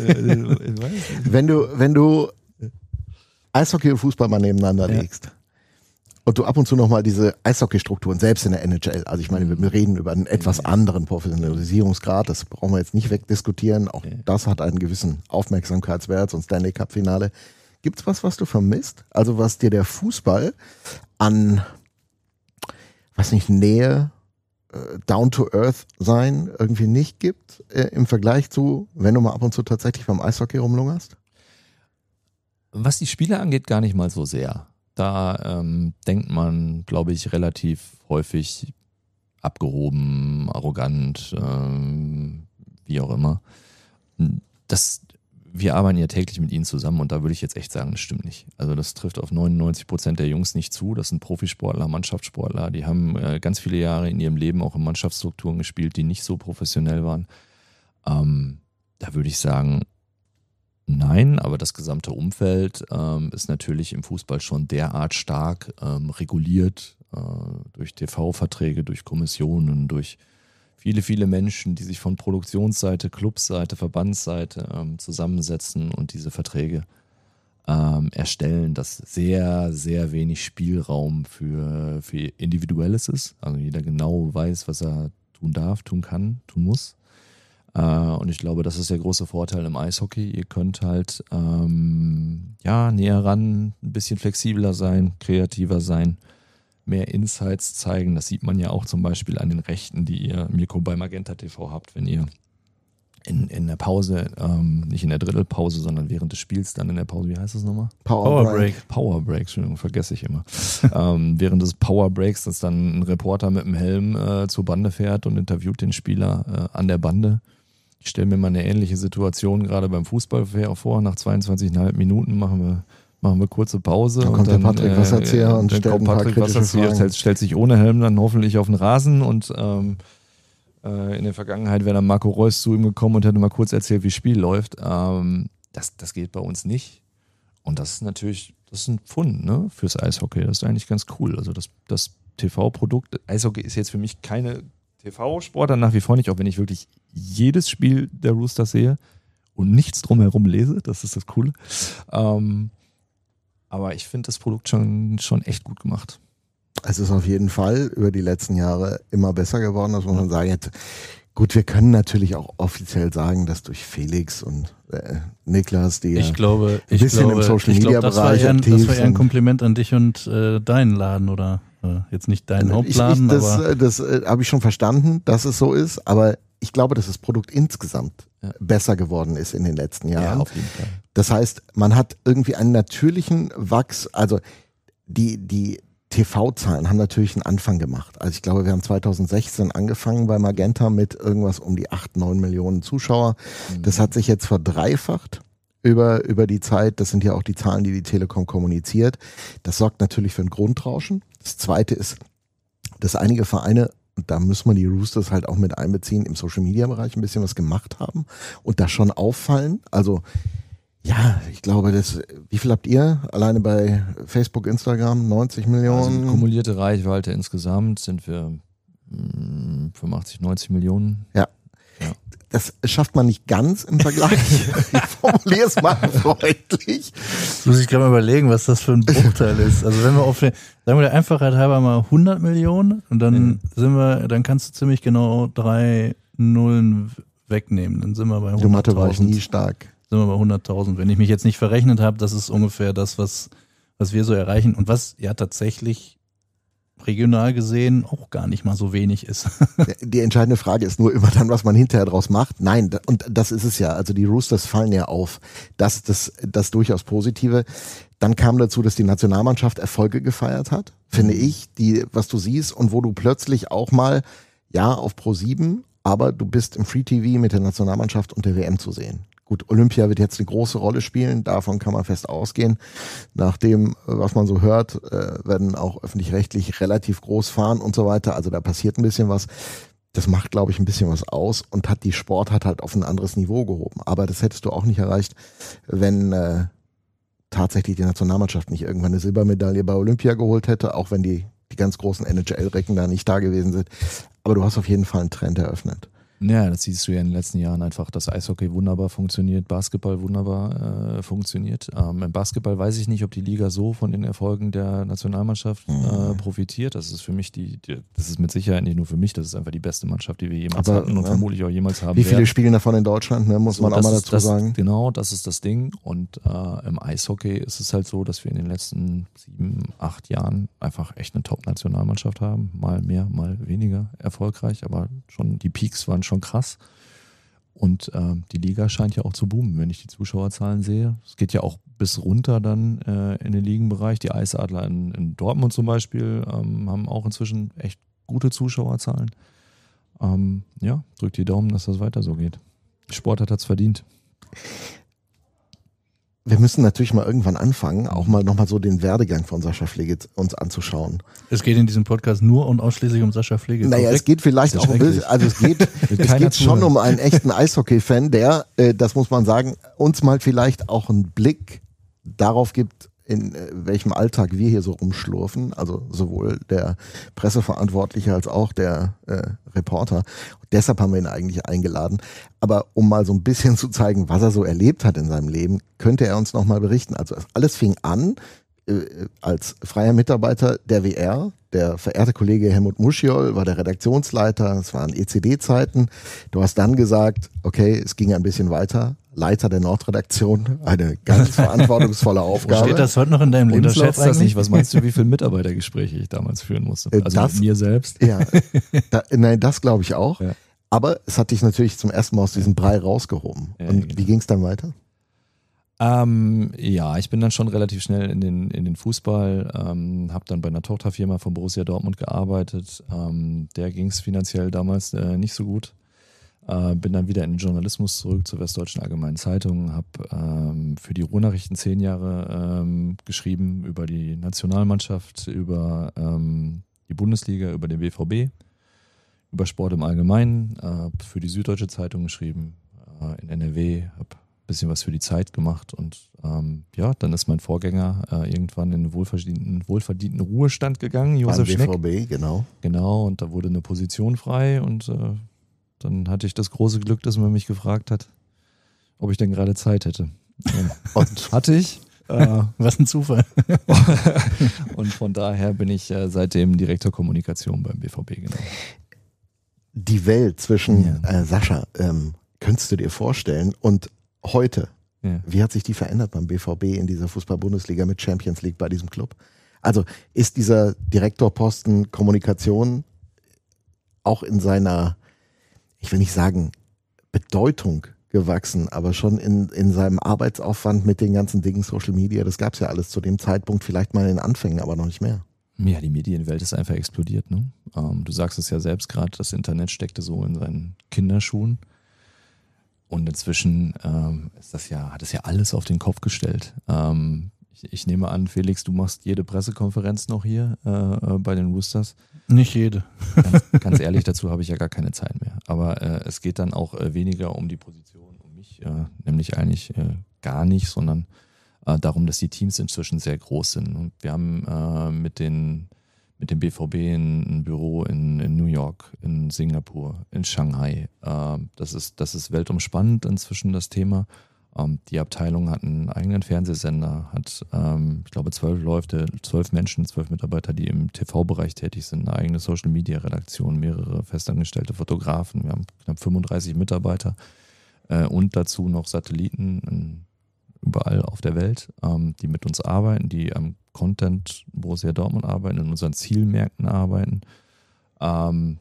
Wenn du, wenn du Eishockey und Fußball mal nebeneinander Ja. legst und du ab und zu nochmal diese Eishockey-Strukturen, selbst in der N H L, also ich meine, wir reden über einen etwas anderen Professionalisierungsgrad, das brauchen wir jetzt nicht wegdiskutieren, auch das hat einen gewissen Aufmerksamkeitswert, so ein Stanley Cup-Finale. Gibt's was, was du vermisst? Also was dir der Fußball an, was nicht, Nähe, äh, Down-to-Earth sein irgendwie nicht gibt, äh, im Vergleich zu, wenn du mal ab und zu tatsächlich beim Eishockey rumlungerst? Was die Spiele angeht, gar nicht mal so sehr. Da ähm, denkt man, glaube ich, relativ häufig abgehoben, arrogant, ähm, wie auch immer. Das, wir arbeiten ja täglich mit ihnen zusammen und da würde ich jetzt echt sagen, das stimmt nicht. Also das trifft auf neunundneunzig Prozent der Jungs nicht zu. Das sind Profisportler, Mannschaftssportler. Die haben äh, ganz viele Jahre in ihrem Leben auch in Mannschaftsstrukturen gespielt, die nicht so professionell waren. Ähm, da würde ich sagen, nein, aber das gesamte Umfeld ähm, ist natürlich im Fußball schon derart stark ähm, reguliert äh, durch T V-Verträge, durch Kommissionen, durch viele, viele Menschen, die sich von Produktionsseite, Clubseite, Verbandsseite ähm, zusammensetzen und diese Verträge ähm, erstellen, dass sehr, sehr wenig Spielraum für, für Individuelles ist. Also jeder genau weiß, was er tun darf, tun kann, tun muss. Äh, und ich glaube, das ist der große Vorteil im Eishockey. Ihr könnt halt ähm, ja, näher ran, ein bisschen flexibler sein, kreativer sein, mehr Insights zeigen. Das sieht man ja auch zum Beispiel an den Rechten, die ihr, Mirko, bei Magenta T V habt, wenn ihr in, in der Pause, ähm, nicht in der Drittelpause, sondern während des Spiels dann in der Pause, wie heißt das nochmal? Power, Power Break. Break. Power Break, Entschuldigung, vergesse ich immer. ähm, während des Power Breaks, dass dann ein Reporter mit dem Helm äh, zur Bande fährt und interviewt den Spieler äh, an der Bande. Ich stelle mir mal eine ähnliche Situation gerade beim Fußball vor. Nach zweiundzwanzig Komma fünf Minuten machen wir machen wir kurze Pause. Dann kommt und dann, der Patrick Wasserzieher äh, und dann stellt kommt ein paar Patrick kritische Wasserzieher, Fragen. stellt, stellt sich ohne Helm dann hoffentlich auf den Rasen und ähm, äh, in der Vergangenheit wäre dann Marco Reus zu ihm gekommen und hätte mal kurz erzählt, wie das Spiel läuft. Ähm, das, das geht bei uns nicht. Und das ist natürlich, das ist ein Pfund, ne, fürs Eishockey. Das ist eigentlich ganz cool. Also das, das T V-Produkt, Eishockey ist jetzt für mich keine T V-Sportart nach wie vor nicht, auch wenn ich wirklich jedes Spiel der Roosters sehe und nichts drumherum lese. Das ist das Coole. Ähm, aber ich finde das Produkt schon, schon echt gut gemacht. Es ist auf jeden Fall über die letzten Jahre immer besser geworden, das muss man sagen. Jetzt, gut, wir können natürlich auch offiziell sagen, dass durch Felix und äh, Niklas, die Ich ja glaube, ein ich bisschen glaube, im Social ich Media glaube, das war Bereich eher ein, aktiv das war eher ein sind. Kompliment an dich und äh, deinen Laden oder äh, jetzt nicht deinen Hauptladen, ich, ich, das, aber das äh, habe ich schon verstanden, dass es so ist, aber ich glaube, dass das Produkt insgesamt Ja. besser geworden ist in den letzten Jahren. auf jeden Fall. Das heißt, man hat irgendwie einen natürlichen Wachs, also die, die T V-Zahlen haben natürlich einen Anfang gemacht. Also ich glaube, wir haben zweitausendsechzehn angefangen bei Magenta mit irgendwas um die acht, neun Millionen Zuschauer. Das hat sich jetzt verdreifacht über, über die Zeit. Das sind ja auch die Zahlen, die die Telekom kommuniziert. Das sorgt natürlich für ein Grundrauschen. Das Zweite ist, dass einige Vereine, und da müssen wir die Roosters halt auch mit einbeziehen, im Social-Media-Bereich ein bisschen was gemacht haben und da schon auffallen. Also ja, ich glaube, das, wie viel habt ihr alleine bei Facebook, Instagram? neunzig Millionen? Also die kumulierte Reichweite insgesamt sind wir mh, fünfundachtzig, neunzig Millionen. Ja. Ja. Das schafft man nicht ganz im Vergleich. Ich formuliere es mal freundlich. jetzt muss ich gerade mal überlegen, was das für ein Bruchteil ist. Also wenn wir auf, den, sagen wir der Einfachheit halber mal hundert Millionen und dann Mhm. sind wir, dann kannst du ziemlich genau drei Nullen wegnehmen. Dann sind wir bei Die Mathe war ich nie hunderttausend. stark. Sind wir bei hunderttausend. Wenn ich mich jetzt nicht verrechnet habe, das ist ungefähr das, was, was wir so erreichen und was ja tatsächlich regional gesehen auch gar nicht mal so wenig ist. Die entscheidende Frage ist nur immer dann, was man hinterher draus macht. Nein, da- und das ist es ja. Also die Roosters fallen ja auf. Das ist das, das durchaus Positive. Dann kam dazu, dass die Nationalmannschaft Erfolge gefeiert hat, finde ich, die, was du siehst und wo du plötzlich auch mal, ja, auf Pro sieben, aber du bist im Free T V mit der Nationalmannschaft und der W M zu sehen. Gut, Olympia wird jetzt eine große Rolle spielen, davon kann man fest ausgehen. Nach dem, was man so hört, äh, werden auch öffentlich-rechtlich relativ groß fahren und so weiter. Also da passiert ein bisschen was. Das macht, glaube ich, ein bisschen was aus und hat die Sportart halt auf ein anderes Niveau gehoben. Aber das hättest du auch nicht erreicht, wenn äh, tatsächlich die Nationalmannschaft nicht irgendwann eine Silbermedaille bei Olympia geholt hätte, auch wenn die, die ganz großen N H L-Recken da nicht da gewesen sind. Aber du hast auf jeden Fall einen Trend eröffnet. Ja, das siehst du ja in den letzten Jahren einfach, dass Eishockey wunderbar funktioniert, Basketball wunderbar äh, funktioniert. Ähm, Im Basketball weiß ich nicht, ob die Liga so von den Erfolgen der Nationalmannschaft äh, profitiert. Das ist für mich die, die, das ist mit Sicherheit nicht nur für mich, das ist einfach die beste Mannschaft, die wir jemals Aber, hatten und ja. vermutlich auch jemals haben Wie viele werden. spielen davon in Deutschland, ne, muss So, man auch das mal ist dazu das, sagen. Genau, das ist das Ding. Und äh, im Eishockey ist es halt so, dass wir in den letzten sieben, acht Jahren einfach echt eine Top-Nationalmannschaft haben. Mal mehr, mal weniger erfolgreich, aber schon die Peaks waren schon krass. Und äh, die Liga scheint ja auch zu boomen, wenn ich die Zuschauerzahlen sehe. Es geht ja auch bis runter dann äh, in den Ligenbereich. Die Eisadler in, in Dortmund zum Beispiel ähm, haben auch inzwischen echt gute Zuschauerzahlen. Ähm, ja, drückt die Daumen, dass das weiter so geht. Die Sportart hat's verdient. Wir müssen natürlich mal irgendwann anfangen, auch mal nochmal so den Werdegang von Sascha Pflege uns anzuschauen. Es geht in diesem Podcast nur und ausschließlich um Sascha Pflege. Naja, es geht vielleicht Das ist auch ein bisschen, schrecklich. also es geht, es keiner geht schon zuhören. um einen echten Eishockey-Fan, der, äh, das muss man sagen, uns mal vielleicht auch einen Blick darauf gibt, in äh, welchem Alltag wir hier so rumschlurfen, also sowohl der Presseverantwortliche als auch der äh, Reporter. Und deshalb haben wir ihn eigentlich eingeladen. Aber um mal so ein bisschen zu zeigen, was er so erlebt hat in seinem Leben, könnte er uns noch mal berichten. Also alles fing an äh, als freier Mitarbeiter der W R. Der verehrte Kollege Helmut Muschiol war der Redaktionsleiter, es waren E C D-Zeiten. Du hast dann gesagt, okay, es ging ein bisschen weiter. Leiter der Nordredaktion, eine ganz verantwortungsvolle Aufgabe. Steht das heute noch in deinem Lebenslauf Unterschätzt das eigentlich? nicht. Was meinst du, wie viele Mitarbeitergespräche ich damals führen musste? Also das, mit mir selbst? Ja, da, nein, das glaube ich auch. Ja. Aber es hat dich natürlich zum ersten Mal aus diesem Brei rausgehoben. Ja, Und genau. wie ging es dann weiter? Ähm, ja, ich bin dann schon relativ schnell in den, in den Fußball, ähm, habe dann bei einer Tochterfirma von Borussia Dortmund gearbeitet. Ähm, der ging es finanziell damals äh, nicht so gut. Äh, bin dann wieder in den Journalismus zurück zur Westdeutschen Allgemeinen Zeitung, habe ähm, für die Ruhrnachrichten zehn Jahre ähm, geschrieben über die Nationalmannschaft, über ähm, die Bundesliga, über den B V B, über Sport im Allgemeinen, äh, für die Süddeutsche Zeitung geschrieben, äh, in N R W, habe ein bisschen was für die Zeit gemacht und ähm, ja, dann ist mein Vorgänger äh, irgendwann in den wohlverdienten, wohlverdienten Ruhestand gegangen, Josef Beim Schneck. B V B, genau. Genau, und da wurde eine Position frei und äh, dann hatte ich das große Glück, dass man mich gefragt hat, ob ich denn gerade Zeit hätte. Und Hatte ich. Äh, Was ein Zufall. und von daher bin ich äh, seitdem Direktor Kommunikation beim B V B. Genau. die Welt zwischen Ja. äh, Sascha, ähm, könntest du dir vorstellen? Und heute, Ja. wie hat sich die verändert beim B V B in dieser Fußball-Bundesliga mit Champions League bei diesem Club? Also ist dieser Direktorposten Kommunikation auch in seiner, ich will nicht sagen Bedeutung gewachsen, aber schon in, in seinem Arbeitsaufwand mit den ganzen Dingen Social Media, das gab es ja alles zu dem Zeitpunkt, vielleicht mal in den Anfängen, aber noch nicht mehr. Ja, die Medienwelt ist einfach explodiert. Ne? Ähm, du sagst es ja selbst gerade, das Internet steckte so in seinen Kinderschuhen. Und inzwischen ähm, ist das ja, hat es ja alles auf den Kopf gestellt. Ähm, ich, ich nehme an, Felix, du machst jede Pressekonferenz noch hier äh, bei den Roosters. Nicht jede. Ganz, ganz ehrlich, dazu habe ich ja gar keine Zeit mehr. Aber äh, es geht dann auch äh, weniger um die Position, um mich, äh, nämlich eigentlich äh, gar nicht, sondern äh, darum, dass die Teams inzwischen sehr groß sind. Und wir haben äh, mit, den, mit dem B V B ein, ein Büro in, in New York, in Singapur, in Shanghai. Äh, das ist, das ist weltumspannend inzwischen, das Thema. Ähm, die Abteilung hat einen eigenen Fernsehsender, hat, ähm, ich glaube, zwölf Leute, zwölf Menschen, zwölf Mitarbeiter, die im T V-Bereich tätig sind, eine eigene Social-Media-Redaktion, mehrere festangestellte Fotografen. Wir haben knapp fünfunddreißig Mitarbeiter äh, und dazu noch Satelliten in, überall auf der Welt, ähm, die mit uns arbeiten, die am Content Borussia Dortmund arbeiten, in unseren Zielmärkten arbeiten. Ähm,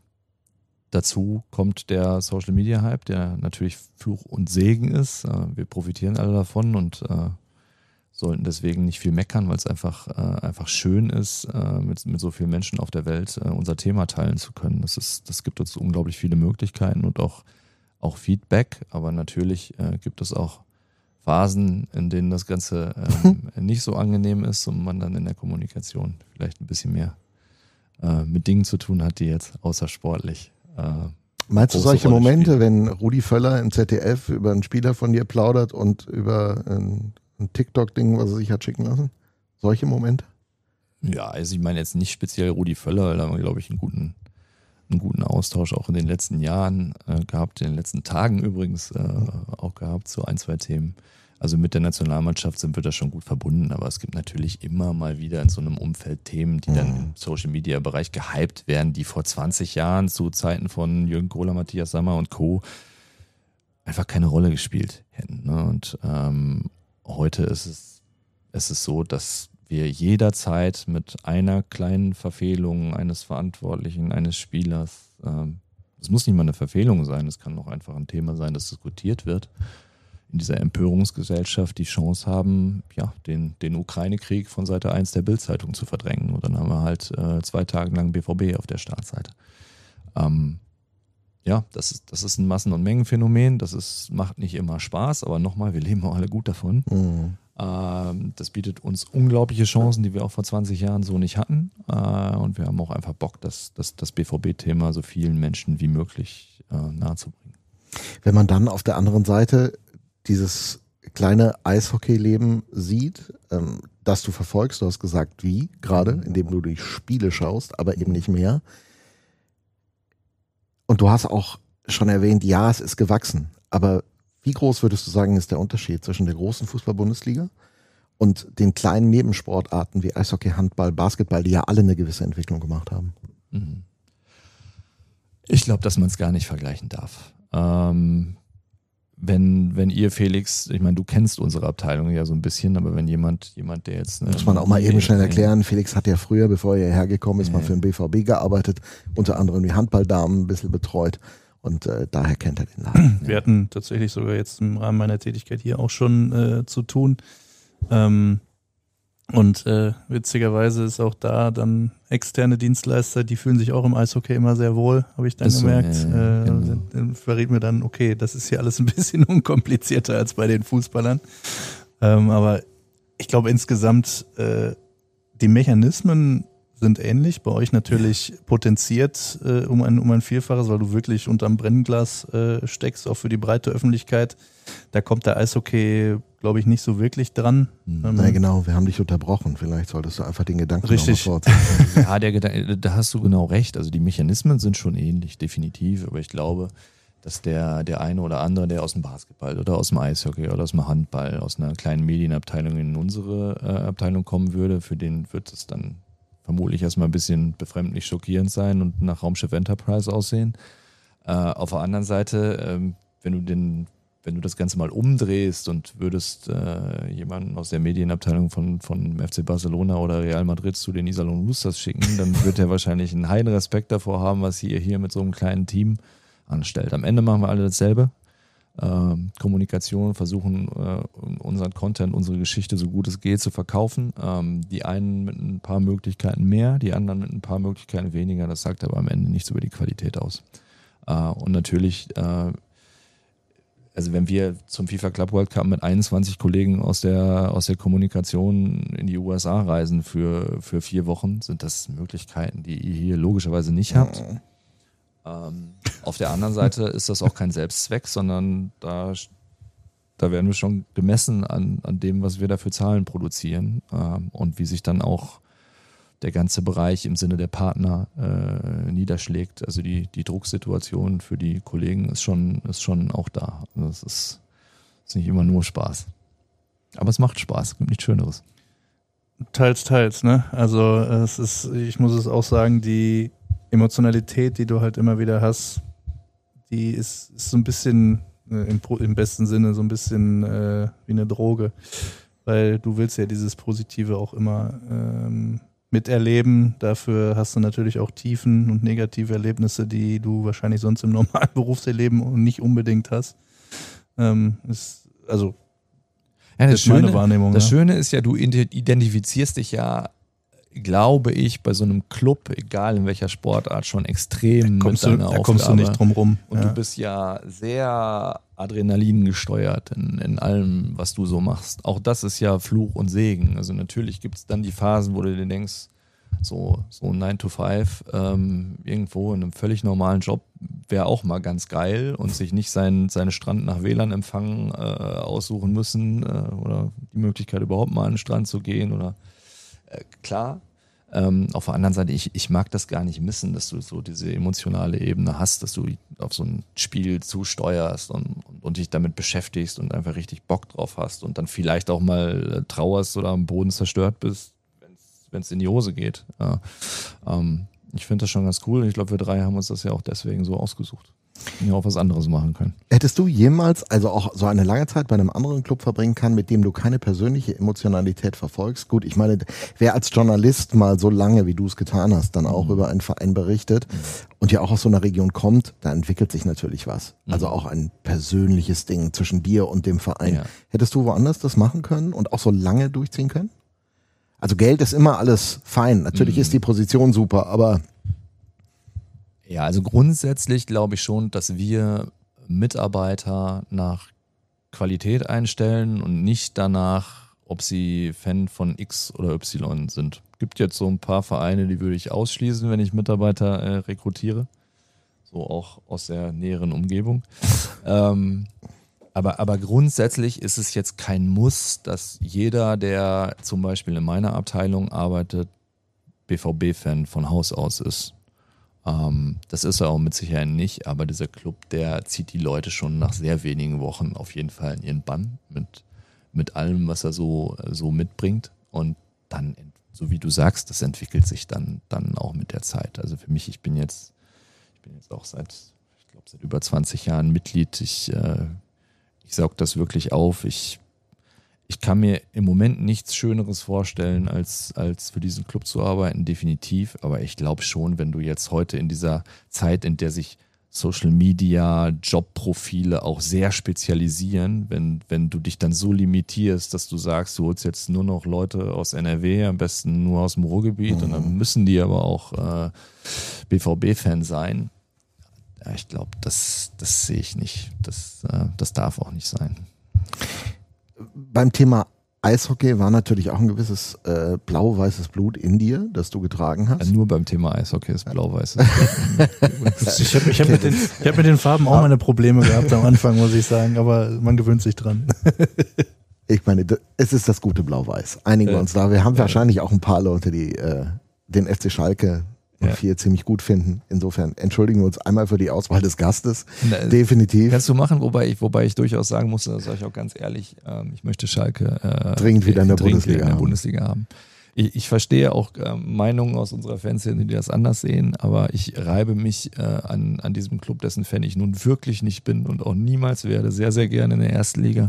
Dazu kommt der Social Media Hype, der natürlich Fluch und Segen ist. Wir profitieren alle davon und äh, sollten deswegen nicht viel meckern, weil es einfach, äh, einfach schön ist, äh, mit, mit so vielen Menschen auf der Welt äh, unser Thema teilen zu können. Das ist, das gibt uns unglaublich viele Möglichkeiten und auch, auch Feedback. Aber natürlich äh, gibt es auch Phasen, in denen das Ganze äh, nicht so angenehm ist und man dann in der Kommunikation vielleicht ein bisschen mehr äh, mit Dingen zu tun hat, die jetzt außersportlich Meinst du große solche Rolle Momente, spielen. wenn Rudi Völler im Z D F über einen Spieler von dir plaudert und über ein, ein TikTok-Ding, was er sich hat schicken lassen? Solche Momente? Ja, also ich meine jetzt nicht speziell Rudi Völler, weil da haben wir, glaube ich, einen guten, einen guten Austausch auch in den letzten Jahren äh, gehabt, in den letzten Tagen übrigens äh, auch gehabt, so ein, zwei Themen. Also mit der Nationalmannschaft sind wir da schon gut verbunden, aber es gibt natürlich immer mal wieder in so einem Umfeld Themen, die dann im Social-Media-Bereich gehypt werden, die vor zwanzig Jahren zu Zeiten von Jürgen Kohler, Matthias Sammer und Co. einfach keine Rolle gespielt hätten. Ne? Und ähm, heute ist es, es ist so, dass wir jederzeit mit einer kleinen Verfehlung eines Verantwortlichen, eines Spielers, ähm, es muss nicht mal eine Verfehlung sein, es kann auch einfach ein Thema sein, das diskutiert wird, in dieser Empörungsgesellschaft die Chance haben, ja, den, den Ukraine-Krieg von Seite eins der Bild-Zeitung zu verdrängen. Und dann haben wir halt äh, zwei Tage lang B V B auf der Startseite. Ähm, ja, das ist, das ist ein Massen- und Mengenphänomen. Das ist, macht nicht immer Spaß, aber nochmal, wir leben auch alle gut davon. Mhm. Ähm, das bietet uns unglaubliche Chancen, die wir auch vor zwanzig Jahren so nicht hatten. Äh, und wir haben auch einfach Bock, das, das, das B V B-Thema so vielen Menschen wie möglich äh, nahezubringen. Wenn man dann auf der anderen Seite dieses kleine Eishockey-Leben sieht, ähm, das du verfolgst, du hast gesagt, wie, gerade, indem du die Spiele schaust, aber eben nicht mehr. Und du hast auch schon erwähnt, ja, es ist gewachsen, aber wie groß würdest du sagen, ist der Unterschied zwischen der großen Fußball-Bundesliga und den kleinen Nebensportarten wie Eishockey, Handball, Basketball, die ja alle eine gewisse Entwicklung gemacht haben. Ich glaube, dass man es gar nicht vergleichen darf. Ähm, wenn, wenn ihr, Felix, ich meine, du kennst unsere Abteilung ja so ein bisschen, aber wenn jemand, jemand, der jetzt... Ne, muss man auch mal eben schnell erklären, Felix hat ja früher, bevor er hierher gekommen ist, ja. mal für den B V B gearbeitet, unter anderem die Handballdamen ein bisschen betreut und äh, daher kennt er den Laden. Wir hatten tatsächlich sogar jetzt im Rahmen meiner Tätigkeit hier auch schon äh, zu tun. Ähm, und äh, witzigerweise ist auch da dann externe Dienstleister, die fühlen sich auch im Eishockey immer sehr wohl, habe ich dann so, gemerkt. Ja, ja, äh, genau. dann verriet mir dann, okay, das ist hier alles ein bisschen unkomplizierter als bei den Fußballern. Ähm, aber ich glaube insgesamt, äh, die Mechanismen sind ähnlich, bei euch natürlich potenziert äh, um, ein, um ein Vielfaches, weil du wirklich unterm Brennglas äh, steckst, auch für die breite Öffentlichkeit. Da kommt der Eishockey, glaube ich, nicht so wirklich dran. Mhm. Ähm, Na genau, wir haben dich unterbrochen. Vielleicht solltest du einfach den Gedanken Richtig. noch mal fortsetzen. Ja, der Gedanke, da hast du genau recht. Also die Mechanismen sind schon ähnlich, definitiv. Aber ich glaube, dass der, der eine oder andere, der aus dem Basketball oder aus dem Eishockey oder aus dem Handball, aus einer kleinen Medienabteilung in unsere äh, Abteilung kommen würde, für den wird es dann vermutlich erstmal ein bisschen befremdlich schockierend sein und nach Raumschiff Enterprise aussehen. Äh, auf der anderen Seite, ähm, wenn du den, wenn du das Ganze mal umdrehst und würdest äh, jemanden aus der Medienabteilung von, von F C Barcelona oder Real Madrid zu den Iserlohn Roosters schicken, dann wird er wahrscheinlich einen heiden Respekt davor haben, was ihr hier mit so einem kleinen Team anstellt. Am Ende machen wir alle dasselbe. Ähm, Kommunikation, versuchen äh, unseren Content, unsere Geschichte so gut es geht zu verkaufen. Ähm, die einen mit ein paar Möglichkeiten mehr, die anderen mit ein paar Möglichkeiten weniger. Das sagt aber am Ende nichts über die Qualität aus. Äh, und natürlich, äh, also wenn wir zum FIFA Club World Cup mit einundzwanzig Kollegen aus der, aus der Kommunikation in die U S A reisen für, für vier Wochen, sind das Möglichkeiten, die ihr hier logischerweise nicht habt. Ähm, auf der anderen Seite ist das auch kein Selbstzweck, sondern da, da werden wir schon gemessen an, an dem, was wir da für Zahlen produzieren ähm, und wie sich dann auch der ganze Bereich im Sinne der Partner äh, niederschlägt. Also die, die Drucksituation für die Kollegen ist schon, ist schon auch da. Also es ist, ist nicht immer nur Spaß. Aber es macht Spaß, es gibt nichts Schöneres. Teils, teils, ne? Also es ist, ich muss es auch sagen, die Emotionalität, die du halt immer wieder hast, die ist, ist so ein bisschen, äh, im, im besten Sinne, so ein bisschen äh, wie eine Droge. Weil du willst ja dieses Positive auch immer ähm, miterleben. Dafür hast du natürlich auch Tiefen und negative Erlebnisse, die du wahrscheinlich sonst im normalen Berufserleben nicht unbedingt hast. Ähm, ist, also ja, das, das ist meine Schöne, Wahrnehmung. das ja. Schöne ist ja, du identifizierst dich ja, glaube ich, bei so einem Club, egal in welcher Sportart, schon extrem da kommst mit du, deiner da kommst du Aufgabe. nicht drum rum. Und ja. du bist ja sehr Adrenalin gesteuert in, in allem, was du so machst. Auch das ist ja Fluch und Segen. Also natürlich gibt es dann die Phasen, wo du dir denkst, so, so ein nine to five ähm, irgendwo in einem völlig normalen Job wäre auch mal ganz geil und sich nicht sein, seine Strand nach W L A N-Empfang äh, aussuchen müssen äh, oder die Möglichkeit überhaupt mal an den Strand zu gehen oder äh, klar. Ähm, auf der anderen Seite, ich, ich mag das gar nicht missen, dass du so diese emotionale Ebene hast, dass du auf so ein Spiel zusteuerst und, und, und dich damit beschäftigst und einfach richtig Bock drauf hast und dann vielleicht auch mal äh, trauerst oder am Boden zerstört bist, wenn es in die Hose geht. Ja. Ähm, ich finde das schon ganz cool und ich glaube, wir drei haben uns das ja auch deswegen so ausgesucht. Ja, auch was anderes machen können. Hättest du jemals, also auch so eine lange Zeit bei einem anderen Club verbringen können, mit dem du keine persönliche Emotionalität verfolgst? Gut, ich meine, wer als Journalist mal so lange, wie du es getan hast, dann auch mhm. über einen Verein berichtet mhm. und ja auch aus so einer Region kommt, da entwickelt sich natürlich was. Mhm. Also auch ein persönliches Ding zwischen dir und dem Verein. Ja. Hättest du woanders das machen können und auch so lange durchziehen können? Also Geld ist immer alles fein. Natürlich mhm. ist die Position super, aber ja, also grundsätzlich glaube ich schon, dass wir Mitarbeiter nach Qualität einstellen und nicht danach, ob sie Fan von X oder Y sind. Es gibt jetzt so ein paar Vereine, die würde ich ausschließen, wenn ich Mitarbeiter äh, rekrutiere. So auch aus der näheren Umgebung. ähm, aber, aber grundsätzlich ist es jetzt kein Muss, dass jeder, der zum Beispiel in meiner Abteilung arbeitet, B V B-Fan von Haus aus ist. Ähm, das ist er auch mit Sicherheit nicht, aber dieser Club, der zieht die Leute schon nach sehr wenigen Wochen auf jeden Fall in ihren Bann mit, mit allem, was er so, so mitbringt. Und dann, so wie du sagst, das entwickelt sich dann, dann auch mit der Zeit. Also für mich, ich bin jetzt, ich bin jetzt auch seit, ich glaube, seit über zwanzig Jahren Mitglied. Ich, äh, ich saug das wirklich auf. Ich, ich kann mir im Moment nichts Schöneres vorstellen, als, als für diesen Club zu arbeiten, definitiv. Aber ich glaube schon, wenn du jetzt heute in dieser Zeit, in der sich Social Media, Jobprofile auch sehr spezialisieren, wenn, wenn du dich dann so limitierst, dass du sagst, du holst jetzt nur noch Leute aus N R W, am besten nur aus dem Ruhrgebiet, mhm. und dann müssen die aber auch äh, B V B-Fan sein. Ja, ich glaube, das, das sehe ich nicht. Das, äh, das darf auch nicht sein. Beim Thema Eishockey war natürlich auch ein gewisses äh, blau-weißes Blut in dir, das du getragen hast. Ja, nur beim Thema Eishockey ist blau-weißes. ich habe ich hab mit, den, ich hab mit den Farben auch meine Probleme gehabt am Anfang, muss ich sagen, aber man gewöhnt sich dran. Ich meine, es ist das gute Blau-Weiß. Einigen wir uns da. Wir haben wahrscheinlich auch ein paar Leute, die äh, den F C Schalke und ja. vier ziemlich gut finden. Insofern entschuldigen wir uns einmal für die Auswahl des Gastes. Na, definitiv. Kannst du machen, wobei ich, wobei ich durchaus sagen muss, das sage ich auch ganz ehrlich, ähm, ich möchte Schalke äh, dringend wieder in der, Bundesliga, in der haben. Bundesliga haben. Ich, ich verstehe auch äh, Meinungen aus unserer Fanszene, die das anders sehen, aber ich reibe mich äh, an, an diesem Club, dessen Fan ich nun wirklich nicht bin und auch niemals werde, sehr, sehr gerne in der ersten Liga.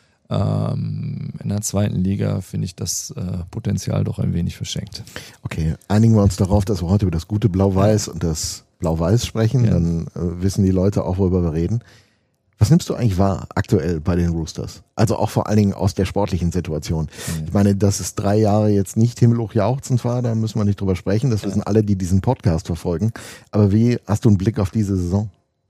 Ähm, in der zweiten Liga finde ich das äh, Potenzial doch ein wenig verschenkt. Okay, einigen wir uns darauf, dass wir heute über das gute Blau-Weiß und das Blau-Weiß sprechen, ja. Dann äh, wissen die Leute auch, worüber wir reden. Was nimmst du eigentlich wahr aktuell bei den Roosters? Also auch vor allen Dingen aus der sportlichen Situation. Ja. Ich meine, dass es drei Jahre jetzt nicht himmelhoch jauchzend war, da müssen wir nicht drüber sprechen, das ja. wissen alle, die diesen Podcast verfolgen. Aber wie hast du einen Blick auf diese Saison?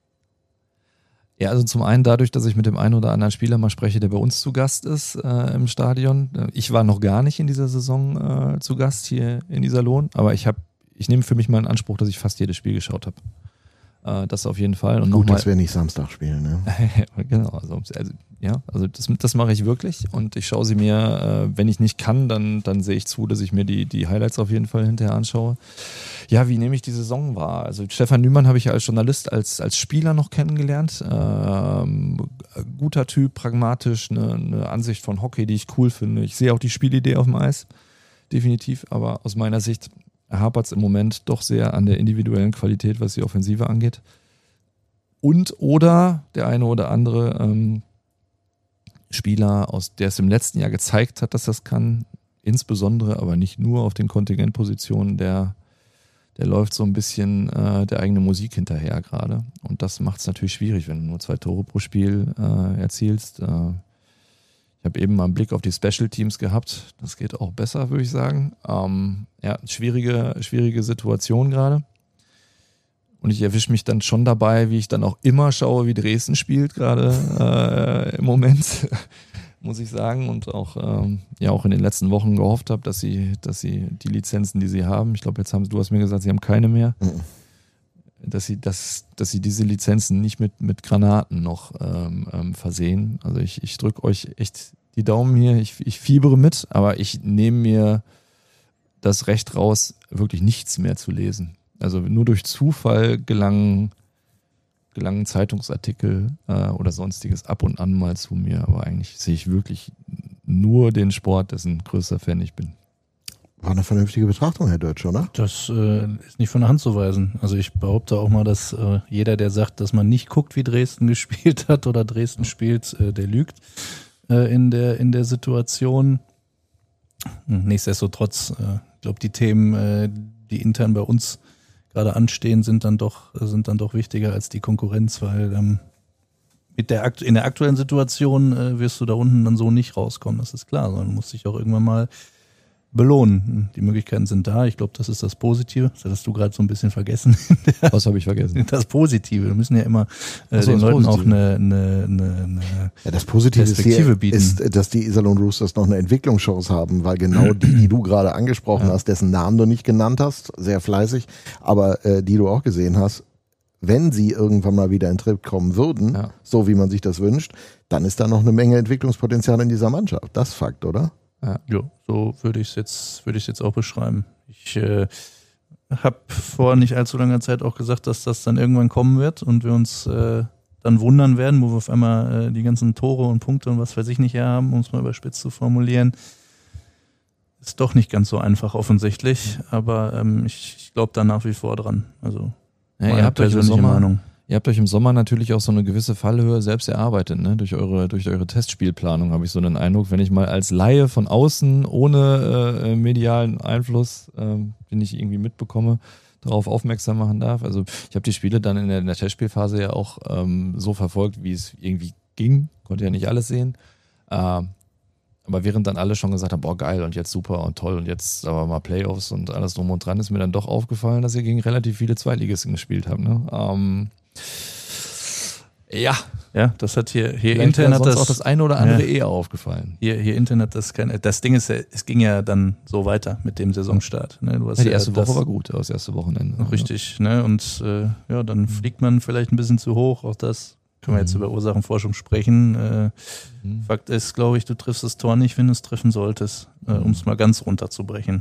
Ja, also zum einen dadurch, dass ich mit dem einen oder anderen Spieler mal spreche, der bei uns zu Gast ist äh, im Stadion. Ich war noch gar nicht in dieser Saison äh, zu Gast hier in Iserlohn, aber ich habe, ich nehme für mich mal in Anspruch, dass ich fast jedes Spiel geschaut habe. Äh, das auf jeden Fall. Und gut, noch dass wir nicht Samstag spielen, ne? Genau, also, also ja, also das, das mache ich wirklich und ich schaue sie mir, äh, wenn ich nicht kann, dann, dann sehe ich zu, dass ich mir die, die Highlights auf jeden Fall hinterher anschaue. Ja, wie nehme ich die Saison wahr? Also Stefan Nümann habe ich ja als Journalist, als, als Spieler noch kennengelernt. Ähm, guter Typ, pragmatisch, eine, eine Ansicht von Hockey, die ich cool finde. Ich sehe auch die Spielidee auf dem Eis, definitiv, aber aus meiner Sicht hapert es im Moment doch sehr an der individuellen Qualität, was die Offensive angeht. Und oder der eine oder andere ähm, Spieler, aus der es im letzten Jahr gezeigt hat, dass das kann, insbesondere aber nicht nur auf den Kontingentpositionen, der, der läuft so ein bisschen äh, der eigenen Musik hinterher gerade. Und das macht es natürlich schwierig, wenn du nur zwei Tore pro Spiel äh, erzielst. Äh, ich habe eben mal einen Blick auf die Special Teams gehabt. Das geht auch besser, würde ich sagen. Ähm, ja, schwierige, schwierige Situation gerade. Und ich erwische mich dann schon dabei, wie ich dann auch immer schaue, wie Dresden spielt gerade äh, im Moment, muss ich sagen. Und auch, ähm, ja, auch in den letzten Wochen gehofft habe, dass sie, dass sie die Lizenzen, die sie haben, ich glaube, jetzt haben du hast mir gesagt, sie haben keine mehr, mhm. dass sie, dass, dass sie diese Lizenzen nicht mit, mit Granaten noch ähm, ähm, versehen. Also ich, ich drücke euch echt die Daumen hier, ich, ich fiebere mit, aber ich nehme mir das Recht raus, wirklich nichts mehr zu lesen. Also nur durch Zufall gelangen, gelangen Zeitungsartikel äh, oder sonstiges ab und an mal zu mir, aber eigentlich sehe ich wirklich nur den Sport, dessen größter Fan ich bin. War eine vernünftige Betrachtung, Herr Deutsch, oder? Das äh, ist nicht von der Hand zu weisen. Also ich behaupte auch mal, dass äh, jeder, der sagt, dass man nicht guckt, wie Dresden gespielt hat oder Dresden spielt, äh, der lügt äh, in der in der Situation. Nichtsdestotrotz, äh, ich glaube, die Themen, äh, die intern bei uns gerade anstehen, sind dann doch sind dann doch wichtiger als die Konkurrenz, weil ähm, mit der in der aktuellen Situation äh, wirst du da unten dann so nicht rauskommen, das ist klar, sondern du musst dich auch irgendwann mal belohnen. Die Möglichkeiten sind da. Ich glaube, das ist das Positive. Das hast du gerade so ein bisschen vergessen. Was habe ich vergessen? Das Positive. Wir müssen ja immer äh, so, den Leuten Positive. auch eine, eine, eine ja, das Positive Perspektive ist, bieten. ist, dass die Iserlohn Roosters noch eine Entwicklungschance haben, weil genau die, die du gerade angesprochen ja. hast, dessen Namen du nicht genannt hast, sehr fleißig, aber äh, die du auch gesehen hast, wenn sie irgendwann mal wieder in Trip kommen würden, ja. so wie man sich das wünscht, dann ist da noch eine Menge Entwicklungspotenzial in dieser Mannschaft. Das ist Fakt, oder? Ja, jo, so würde ich es jetzt, würde ich es jetzt auch beschreiben. Ich äh, habe vor nicht allzu langer Zeit auch gesagt, dass das dann irgendwann kommen wird und wir uns äh, dann wundern werden, wo wir auf einmal äh, die ganzen Tore und Punkte und was weiß ich nicht her haben, um es mal überspitzt zu formulieren. Ist doch nicht ganz so einfach offensichtlich, aber ähm, ich, ich glaube da nach wie vor dran. Also ja, meine ihr habt euch im persönliche Sommer, Meinung. Ihr habt euch im Sommer natürlich auch so eine gewisse Fallhöhe selbst erarbeitet, ne? Durch eure, durch eure Testspielplanung habe ich so den Eindruck, wenn ich mal als Laie von außen ohne äh, medialen Einfluss, äh, den ich irgendwie mitbekomme, darauf aufmerksam machen darf. Also ich habe die Spiele dann in der, in der Testspielphase ja auch ähm, so verfolgt, wie es irgendwie ging. Konnte ja nicht alles sehen. Äh, aber während dann alle schon gesagt haben, boah geil und jetzt super und toll und jetzt aber mal Playoffs und alles drum und dran, ist mir dann doch aufgefallen, dass ihr gegen relativ viele Zweitligisten gespielt habt. Ne? Ähm, ja. Ja, das hat hier, hier Vielleicht intern hat sonst das auch das eine oder andere ja. eher aufgefallen. Hier, hier intern hat das keine, das Ding ist ja, es ging ja dann so weiter mit dem Saisonstart. Ne? Du hast Ja, die ja erste das, Woche war gut, das erste Wochenende. Richtig, ne? Und äh, ja, dann fliegt man vielleicht ein bisschen zu hoch, auch das können wir jetzt Mhm. über Ursachenforschung sprechen. Äh, Mhm. Fakt ist, glaube ich, du triffst das Tor nicht, wenn du es treffen solltest, äh, um es mal ganz runterzubrechen.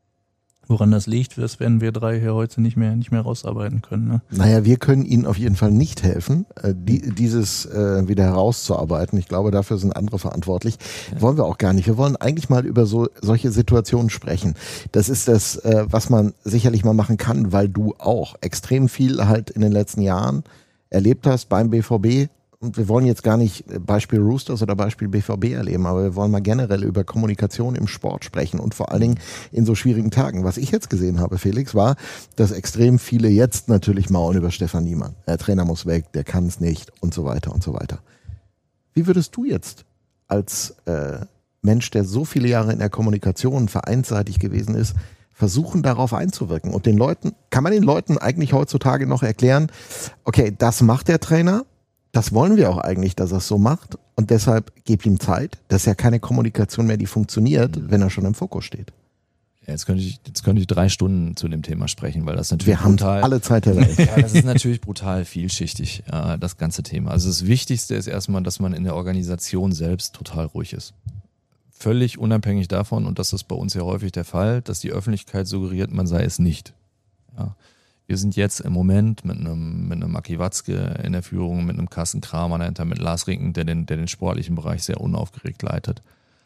Woran das liegt, das werden wir drei hier heute nicht mehr, nicht mehr rausarbeiten können. Ne? Naja, wir können Ihnen auf jeden Fall nicht helfen, äh, die, dieses äh, wieder herauszuarbeiten. Ich glaube, dafür sind andere verantwortlich. Ja. Wollen wir auch gar nicht. Wir wollen eigentlich mal über so solche Situationen sprechen. Das ist das, äh, was man sicherlich mal machen kann, weil du auch extrem viel halt in den letzten Jahren erlebt hast beim B V B. Und wir wollen jetzt gar nicht Beispiel Roosters oder Beispiel B V B erleben, aber wir wollen mal generell über Kommunikation im Sport sprechen und vor allen Dingen in so schwierigen Tagen. Was ich jetzt gesehen habe, Felix, war, dass extrem viele jetzt natürlich maulen über Stefan Niemann. Der Trainer muss weg, der kann es nicht und so weiter und so weiter. Wie würdest du jetzt als äh, Mensch, der so viele Jahre in der Kommunikation vereinsseitig gewesen ist, versuchen darauf einzuwirken und den Leuten, kann man den Leuten eigentlich heutzutage noch erklären, okay, das macht der Trainer, das wollen wir auch eigentlich, dass er es so macht und deshalb gib ihm Zeit. Das ist ja keine Kommunikation mehr, die funktioniert, wenn er schon im Fokus steht. Ja, jetzt könnte ich, jetzt könnte ich drei Stunden zu dem Thema sprechen, weil das natürlich Wir haben brutal, alle Zeit der Welt. ja, das ist natürlich brutal vielschichtig, äh, das ganze Thema. Also das Wichtigste ist erstmal, dass man in der Organisation selbst total ruhig ist. Völlig unabhängig davon, und das ist bei uns ja häufig der Fall, dass die Öffentlichkeit suggeriert, man sei es nicht. Ja. Wir sind jetzt im Moment mit einem, mit einem Aki Watzke in der Führung, mit einem Carsten Kramer dahinter, mit Lars Rinken, der den, der den sportlichen Bereich sehr unaufgeregt leitet.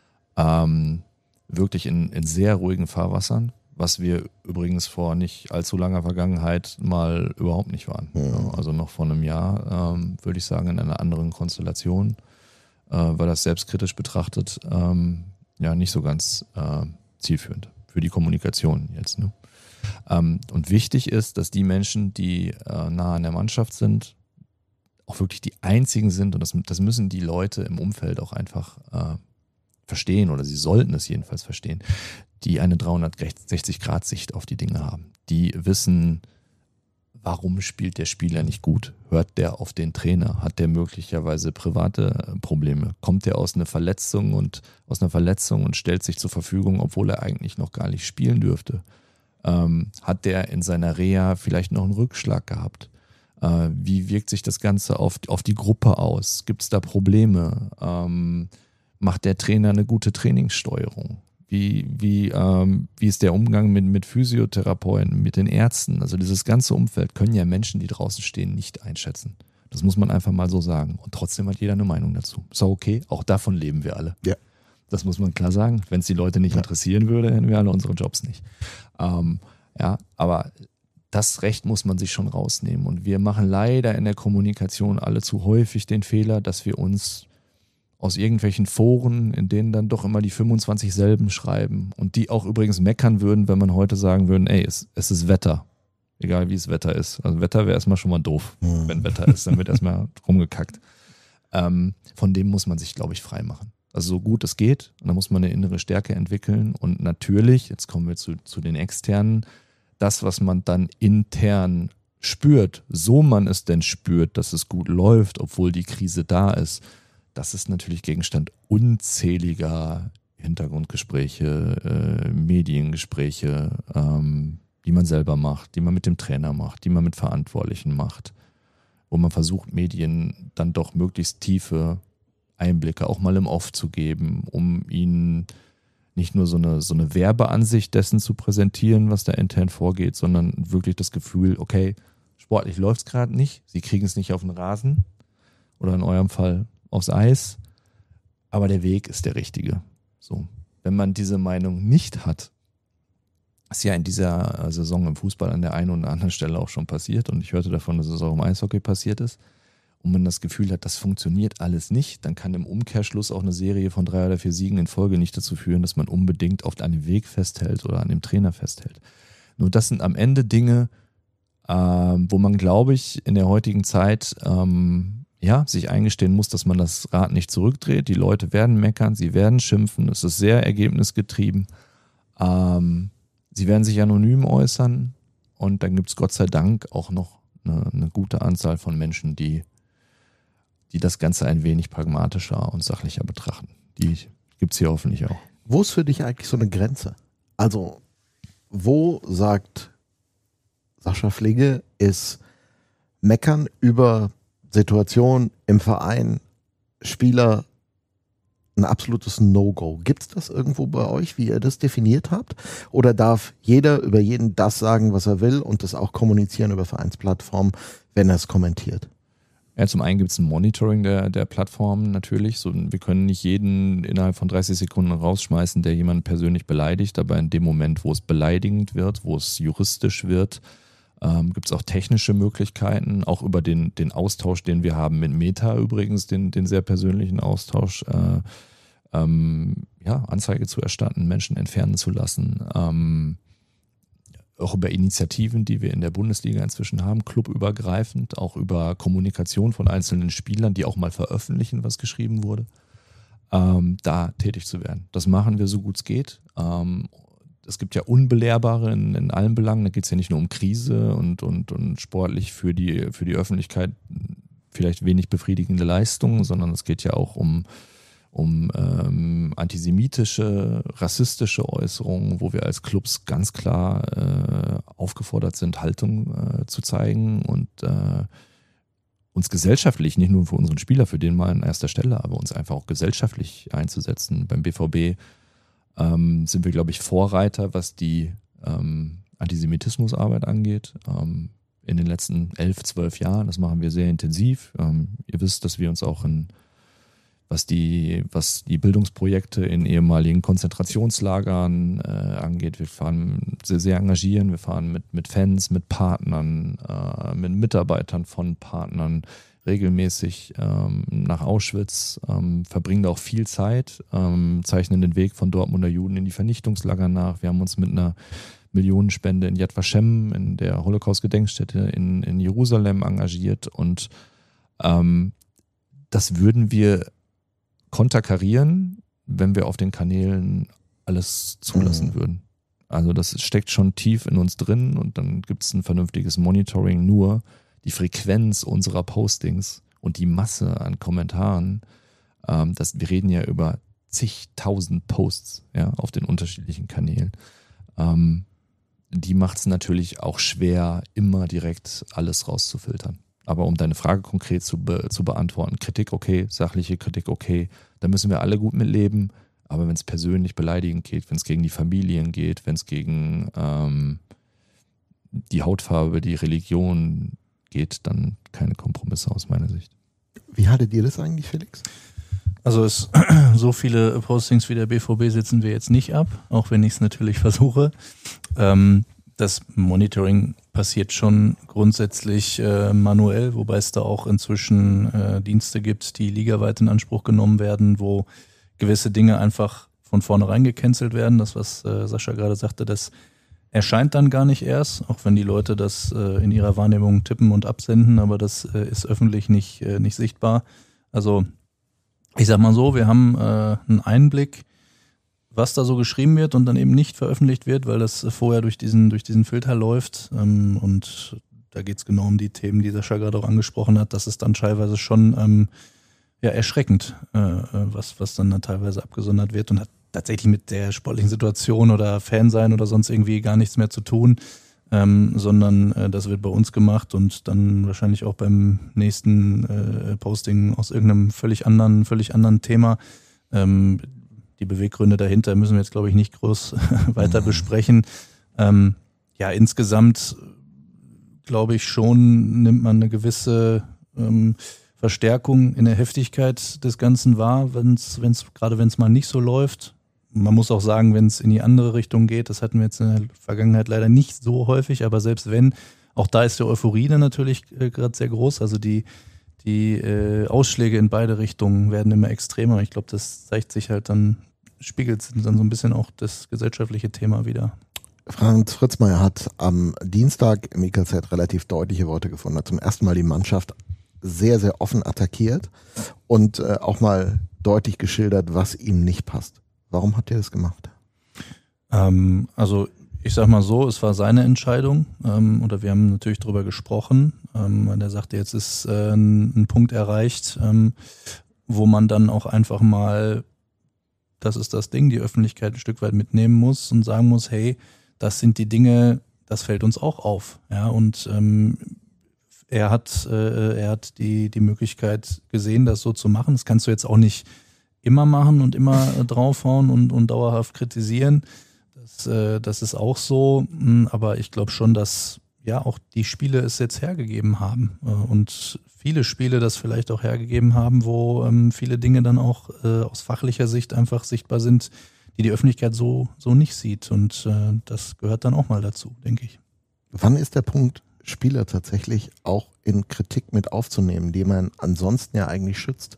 Ähm, wirklich in, in sehr ruhigen Fahrwassern, was wir übrigens vor nicht allzu langer Vergangenheit mal überhaupt nicht waren. Mhm. Also noch vor einem Jahr, ähm, würde ich sagen, in einer anderen Konstellation, äh, weil das selbstkritisch betrachtet ähm, ja nicht so ganz äh, zielführend für die Kommunikation jetzt. Ne? Ähm, und wichtig ist, dass die Menschen, die äh, nah an der Mannschaft sind, auch wirklich die einzigen sind, und das, das müssen die Leute im Umfeld auch einfach äh, verstehen, oder sie sollten es jedenfalls verstehen, die eine dreihundertsechzig Grad Sicht auf die Dinge haben. Die wissen, warum spielt der Spieler nicht gut? Hört der auf den Trainer? Hat der möglicherweise private Probleme? Kommt der aus einer Verletzung und aus einer Verletzung und stellt sich zur Verfügung, obwohl er eigentlich noch gar nicht spielen dürfte? Ähm, hat der in seiner Reha vielleicht noch einen Rückschlag gehabt? Äh, wie wirkt sich das Ganze auf, auf die Gruppe aus? Gibt es da Probleme? Ähm, macht der Trainer eine gute Trainingssteuerung? Wie, wie, ähm, wie ist der Umgang mit, mit Physiotherapeuten, mit den Ärzten? Also dieses ganze Umfeld können ja Menschen, die draußen stehen, nicht einschätzen. Das muss man einfach mal so sagen. Und trotzdem hat jeder eine Meinung dazu. Ist auch okay, auch davon leben wir alle. Ja. Das muss man klar sagen. Wenn es die Leute nicht ja. interessieren würde, hätten wir alle unsere Jobs nicht. Ähm, ja, aber das Recht muss man sich schon rausnehmen. Und wir machen leider in der Kommunikation alle zu häufig den Fehler, dass wir uns aus irgendwelchen Foren, in denen dann doch immer die fünfundzwanzig selben schreiben und die auch übrigens meckern würden, wenn man heute sagen würde, ey, es, es ist Wetter. Egal wie es Wetter ist. Also Wetter wäre erstmal schon mal doof. Hm. Wenn Wetter ist, dann wird erstmal rumgekackt. Ähm, von dem muss man sich, glaube ich, frei machen. Also so gut es geht. Und da muss man eine innere Stärke entwickeln. Und natürlich, jetzt kommen wir zu, zu den externen, das, was man dann intern spürt, so man es denn spürt, dass es gut läuft, obwohl die Krise da ist, das ist natürlich Gegenstand unzähliger Hintergrundgespräche, äh, Mediengespräche, ähm, die man selber macht, die man mit dem Trainer macht, die man mit Verantwortlichen macht, wo man versucht, Medien dann doch möglichst tiefe Einblicke auch mal im Off zu geben, um ihnen nicht nur so eine, so eine Werbeansicht dessen zu präsentieren, was da intern vorgeht, sondern wirklich das Gefühl, okay, sportlich läuft es gerade nicht, sie kriegen es nicht auf den Rasen, oder in eurem Fall aufs Eis, aber der Weg ist der richtige. So, wenn man diese Meinung nicht hat, ist ja in dieser Saison im Fußball an der einen oder anderen Stelle auch schon passiert und ich hörte davon, dass es auch im Eishockey passiert ist und man das Gefühl hat, das funktioniert alles nicht, dann kann im Umkehrschluss auch eine Serie von drei oder vier Siegen in Folge nicht dazu führen, dass man unbedingt auf einem Weg festhält oder an dem Trainer festhält. Nur das sind am Ende Dinge, ähm, wo man, glaube ich, in der heutigen Zeit ähm, ja, sich eingestehen muss, dass man das Rad nicht zurückdreht. Die Leute werden meckern, sie werden schimpfen, es ist sehr ergebnisgetrieben. Ähm, sie werden sich anonym äußern und dann gibt es Gott sei Dank auch noch eine, eine gute Anzahl von Menschen, die die das Ganze ein wenig pragmatischer und sachlicher betrachten. Die gibt es hier hoffentlich auch. Wo ist für dich eigentlich so eine Grenze? Also, wo sagt Sascha Fligge, ist Meckern über Situationen im Verein, Spieler, ein absolutes No-Go? Gibt es das irgendwo bei euch, wie ihr das definiert habt? Oder darf jeder über jeden das sagen, was er will und das auch kommunizieren über Vereinsplattformen, wenn er es kommentiert? Ja, zum einen gibt es ein Monitoring der, der Plattformen natürlich. So, wir können nicht jeden innerhalb von dreißig Sekunden rausschmeißen, der jemanden persönlich beleidigt, aber in dem Moment, wo es beleidigend wird, wo es juristisch wird, ähm, gibt es auch technische Möglichkeiten, auch über den, den Austausch, den wir haben mit Meta übrigens, den, den sehr persönlichen Austausch, äh, ähm, ja, Anzeige zu erstatten, Menschen entfernen zu lassen, ähm, auch über Initiativen, die wir in der Bundesliga inzwischen haben, clubübergreifend, auch über Kommunikation von einzelnen Spielern, die auch mal veröffentlichen, was geschrieben wurde, ähm, da tätig zu werden. Das machen wir so gut es geht. Ähm, es gibt ja Unbelehrbare in, in allen Belangen, da geht es ja nicht nur um Krise und, und, und sportlich für die, für die Öffentlichkeit vielleicht wenig befriedigende Leistungen, sondern es geht ja auch um um ähm, antisemitische, rassistische Äußerungen, wo wir als Clubs ganz klar äh, aufgefordert sind, Haltung äh, zu zeigen und äh, uns gesellschaftlich, nicht nur für unseren Spieler, für den mal an erster Stelle, aber uns einfach auch gesellschaftlich einzusetzen. Beim B V B ähm, sind wir, glaube ich, Vorreiter, was die ähm, Antisemitismusarbeit angeht. Ähm, in den letzten elf, zwölf Jahren, das machen wir sehr intensiv. Ähm, ihr wisst, dass wir uns auch in was die, was die Bildungsprojekte in ehemaligen Konzentrationslagern äh, angeht. Wir fahren sehr, sehr engagieren, wir fahren mit, mit Fans, mit Partnern, äh, mit Mitarbeitern von Partnern regelmäßig ähm, nach Auschwitz, ähm, verbringen da auch viel Zeit, ähm, zeichnen den Weg von Dortmunder Juden in die Vernichtungslager nach. Wir haben uns mit einer Millionenspende in Yad Vashem, in der Holocaust-Gedenkstätte in, in Jerusalem engagiert und ähm, das würden wir konterkarieren, wenn wir auf den Kanälen alles zulassen mhm. würden. Also das steckt schon tief in uns drin und dann gibt es ein vernünftiges Monitoring. Nur die Frequenz unserer Postings und die Masse an Kommentaren, ähm, das, wir reden ja über zigtausend Posts ja, auf den unterschiedlichen Kanälen. Ähm, die macht es natürlich auch schwer, immer direkt alles rauszufiltern. Aber um deine Frage konkret zu, be- zu beantworten, Kritik okay, sachliche Kritik okay, da müssen wir alle gut mitleben. Aber wenn es persönlich beleidigend geht, wenn es gegen die Familien geht, wenn es gegen ähm, die Hautfarbe, die Religion geht, dann keine Kompromisse aus meiner Sicht. Wie hattet ihr das eigentlich, Felix? Also es, so viele Postings wie der B V B setzen wir jetzt nicht ab, auch wenn ich es natürlich versuche. Ähm, das Monitoring passiert schon grundsätzlich äh, manuell, wobei es da auch inzwischen äh, Dienste gibt, die ligaweit in Anspruch genommen werden, wo gewisse Dinge einfach von vornherein gecancelt werden. Das, was äh, Sascha gerade sagte, das erscheint dann gar nicht erst, auch wenn die Leute das äh, in ihrer Wahrnehmung tippen und absenden, aber das äh, ist öffentlich nicht, äh, nicht sichtbar. Also ich sag mal so, wir haben äh, einen Einblick, was da so geschrieben wird und dann eben nicht veröffentlicht wird, weil das vorher durch diesen, durch diesen Filter läuft. Ähm, und da geht es genau um die Themen, die Sascha gerade auch angesprochen hat. Das ist dann teilweise schon ähm, ja, erschreckend, äh, was, was dann, dann teilweise abgesondert wird und hat tatsächlich mit der sportlichen Situation oder Fan sein oder sonst irgendwie gar nichts mehr zu tun, ähm, sondern äh, das wird bei uns gemacht und dann wahrscheinlich auch beim nächsten äh, Posting aus irgendeinem völlig anderen, völlig anderen Thema. Ähm, die Beweggründe dahinter müssen wir jetzt, glaube ich, nicht groß weiter besprechen. Ähm, ja, insgesamt glaube ich schon, nimmt man eine gewisse ähm, Verstärkung in der Heftigkeit des Ganzen war, wenn's, wenn's, gerade wenn es mal nicht so läuft. Man muss auch sagen, wenn es in die andere Richtung geht, das hatten wir jetzt in der Vergangenheit leider nicht so häufig, aber selbst wenn, auch da ist die Euphorie dann natürlich äh, gerade sehr groß. Also die, die äh, Ausschläge in beide Richtungen werden immer extremer. Ich glaube, das zeigt sich halt dann, spiegelt dann so ein bisschen auch das gesellschaftliche Thema wieder. Franz Fritzmeier hat am Dienstag im I K Z relativ deutliche Worte gefunden. Hat zum ersten Mal die Mannschaft sehr, sehr offen attackiert und äh, auch mal deutlich geschildert, was ihm nicht passt. Warum hat er das gemacht? Ähm, also ich sag mal so, es war seine Entscheidung ähm, oder wir haben natürlich drüber gesprochen. Ähm, und er sagte, jetzt ist äh, ein, ein Punkt erreicht, ähm, wo man dann auch einfach mal, das ist das Ding, die Öffentlichkeit ein Stück weit mitnehmen muss und sagen muss, hey, das sind die Dinge, das fällt uns auch auf. Ja, und ähm, er hat, äh, er hat die, die Möglichkeit gesehen, das so zu machen. Das kannst du jetzt auch nicht immer machen und immer äh, draufhauen und, und dauerhaft kritisieren. Das, äh, das ist auch so. Aber ich glaube schon, dass ja auch die Spiele es jetzt hergegeben haben. Äh, und viele Spiele das vielleicht auch hergegeben haben, wo ähm, viele Dinge dann auch äh, aus fachlicher Sicht einfach sichtbar sind, die die Öffentlichkeit so, so nicht sieht. Und äh, das gehört dann auch mal dazu, denke ich. Wann ist der Punkt, Spieler tatsächlich auch in Kritik mit aufzunehmen, die man ansonsten ja eigentlich schützt?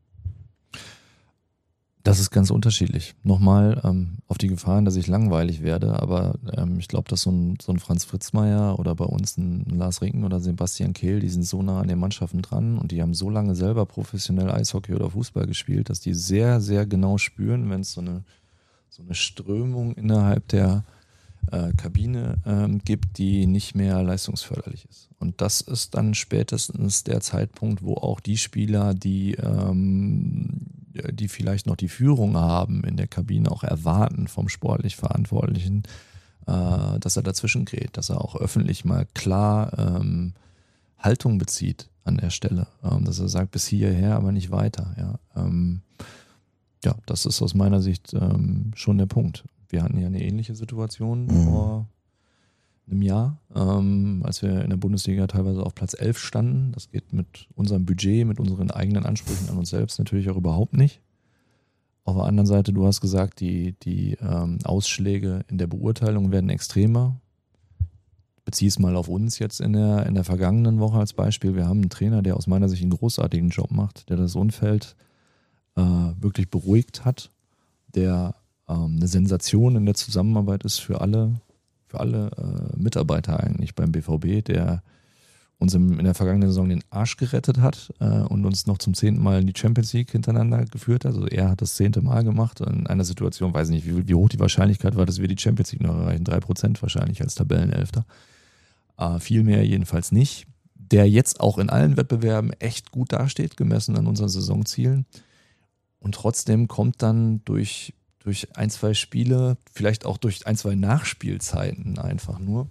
Das ist ganz unterschiedlich. Nochmal ähm, auf die Gefahren, dass ich langweilig werde, aber ähm, ich glaube, dass so ein, so ein Franz Fritzmeier oder bei uns ein Lars Rinken oder Sebastian Kehl, die sind so nah an den Mannschaften dran und die haben so lange selber professionell Eishockey oder Fußball gespielt, dass die sehr, sehr genau spüren, wenn es so eine, so eine Strömung innerhalb der äh, Kabine ähm, gibt, die nicht mehr leistungsförderlich ist. Und das ist dann spätestens der Zeitpunkt, wo auch die Spieler, die ähm, die vielleicht noch die Führung haben in der Kabine, auch erwarten vom sportlich Verantwortlichen, äh, dass er dazwischen gerät, dass er auch öffentlich mal klar ähm, Haltung bezieht an der Stelle, ähm, dass er sagt, bis hierher, aber nicht weiter. Ja, ähm, ja das ist aus meiner Sicht ähm, schon der Punkt. Wir hatten ja eine ähnliche Situation mhm. vor einem Jahr, ähm, als wir in der Bundesliga teilweise auf Platz elf standen. Das geht mit unserem Budget, mit unseren eigenen Ansprüchen an uns selbst natürlich auch überhaupt nicht. Auf der anderen Seite, du hast gesagt, die, die ähm, Ausschläge in der Beurteilung werden extremer. Bezieh es mal auf uns jetzt in der, in der vergangenen Woche als Beispiel. Wir haben einen Trainer, der aus meiner Sicht einen großartigen Job macht, der das Umfeld äh, wirklich beruhigt hat, der ähm, eine Sensation in der Zusammenarbeit ist für alle für alle äh, Mitarbeiter eigentlich beim B V B, der uns im, in der vergangenen Saison den Arsch gerettet hat äh, und uns noch zum zehnten Mal in die Champions League hintereinander geführt hat. Also er hat das zehnte Mal gemacht in einer Situation, weiß ich nicht, wie, wie hoch die Wahrscheinlichkeit war, dass wir die Champions League noch erreichen. Drei Prozent wahrscheinlich als Tabellenelfter. Äh, viel mehr jedenfalls nicht. Der jetzt auch in allen Wettbewerben echt gut dasteht, gemessen an unseren Saisonzielen. Und trotzdem kommt dann durch durch ein, zwei Spiele, vielleicht auch durch ein, zwei Nachspielzeiten einfach nur.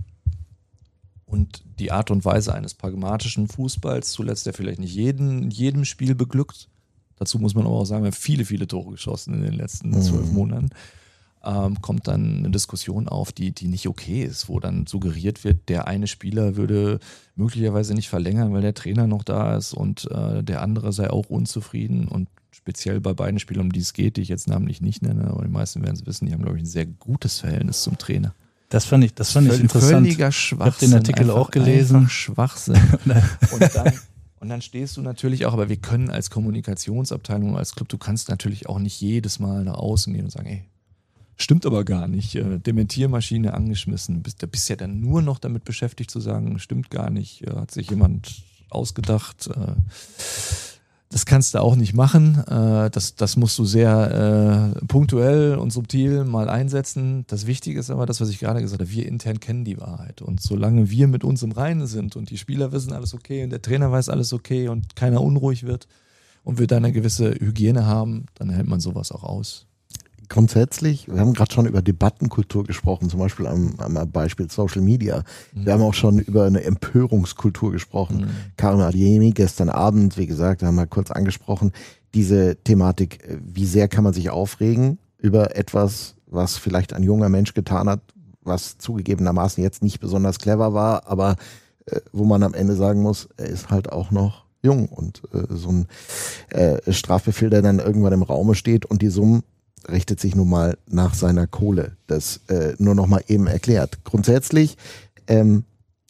Und die Art und Weise eines pragmatischen Fußballs, zuletzt der vielleicht nicht jeden, jedem Spiel beglückt. Dazu muss man aber auch sagen, wir haben viele, viele Tore geschossen in den letzten mhm. zwölf Monaten. Ähm, kommt dann eine Diskussion auf, die, die nicht okay ist, wo dann suggeriert wird, der eine Spieler würde möglicherweise nicht verlängern, weil der Trainer noch da ist und äh, der andere sei auch unzufrieden und speziell bei beiden Spielern, um die es geht, die ich jetzt namentlich nicht nenne, aber die meisten werden es wissen, die haben, glaube ich, ein sehr gutes Verhältnis zum Trainer. Das fand ich, das fand ich interessant. Völliger Schwachsinn. Ich habe den Artikel einfach, auch gelesen. Einfach Schwachsinn. und, dann, und dann stehst du natürlich auch, aber wir können als Kommunikationsabteilung, als Club, du kannst natürlich auch nicht jedes Mal nach außen gehen und sagen, ey, stimmt aber gar nicht, äh, Dementiermaschine angeschmissen. Du bist, da bist ja dann nur noch damit beschäftigt zu sagen, stimmt gar nicht, äh, hat sich jemand ausgedacht, äh, das kannst du auch nicht machen. Das, das musst du sehr äh, punktuell und subtil mal einsetzen. Das Wichtige ist aber das, was ich gerade gesagt habe. Wir intern kennen die Wahrheit. Und solange wir mit uns im Reinen sind und die Spieler wissen alles okay und der Trainer weiß alles okay und keiner unruhig wird und wir da eine gewisse Hygiene haben, dann hält man sowas auch aus. Grundsätzlich, wir haben gerade schon über Debattenkultur gesprochen, zum Beispiel am, am Beispiel Social Media. Mhm. Wir haben auch schon über eine Empörungskultur gesprochen. Mhm. Karim Adeyemi gestern Abend, wie gesagt, haben wir kurz angesprochen, diese Thematik, wie sehr kann man sich aufregen über etwas, was vielleicht ein junger Mensch getan hat, was zugegebenermaßen jetzt nicht besonders clever war, aber äh, wo man am Ende sagen muss, er ist halt auch noch jung und äh, so ein äh, Strafbefehl, der dann irgendwann im Raume steht und die Summe richtet sich nun mal nach seiner Kohle. Das äh, nur noch mal eben erklärt. Grundsätzlich ähm,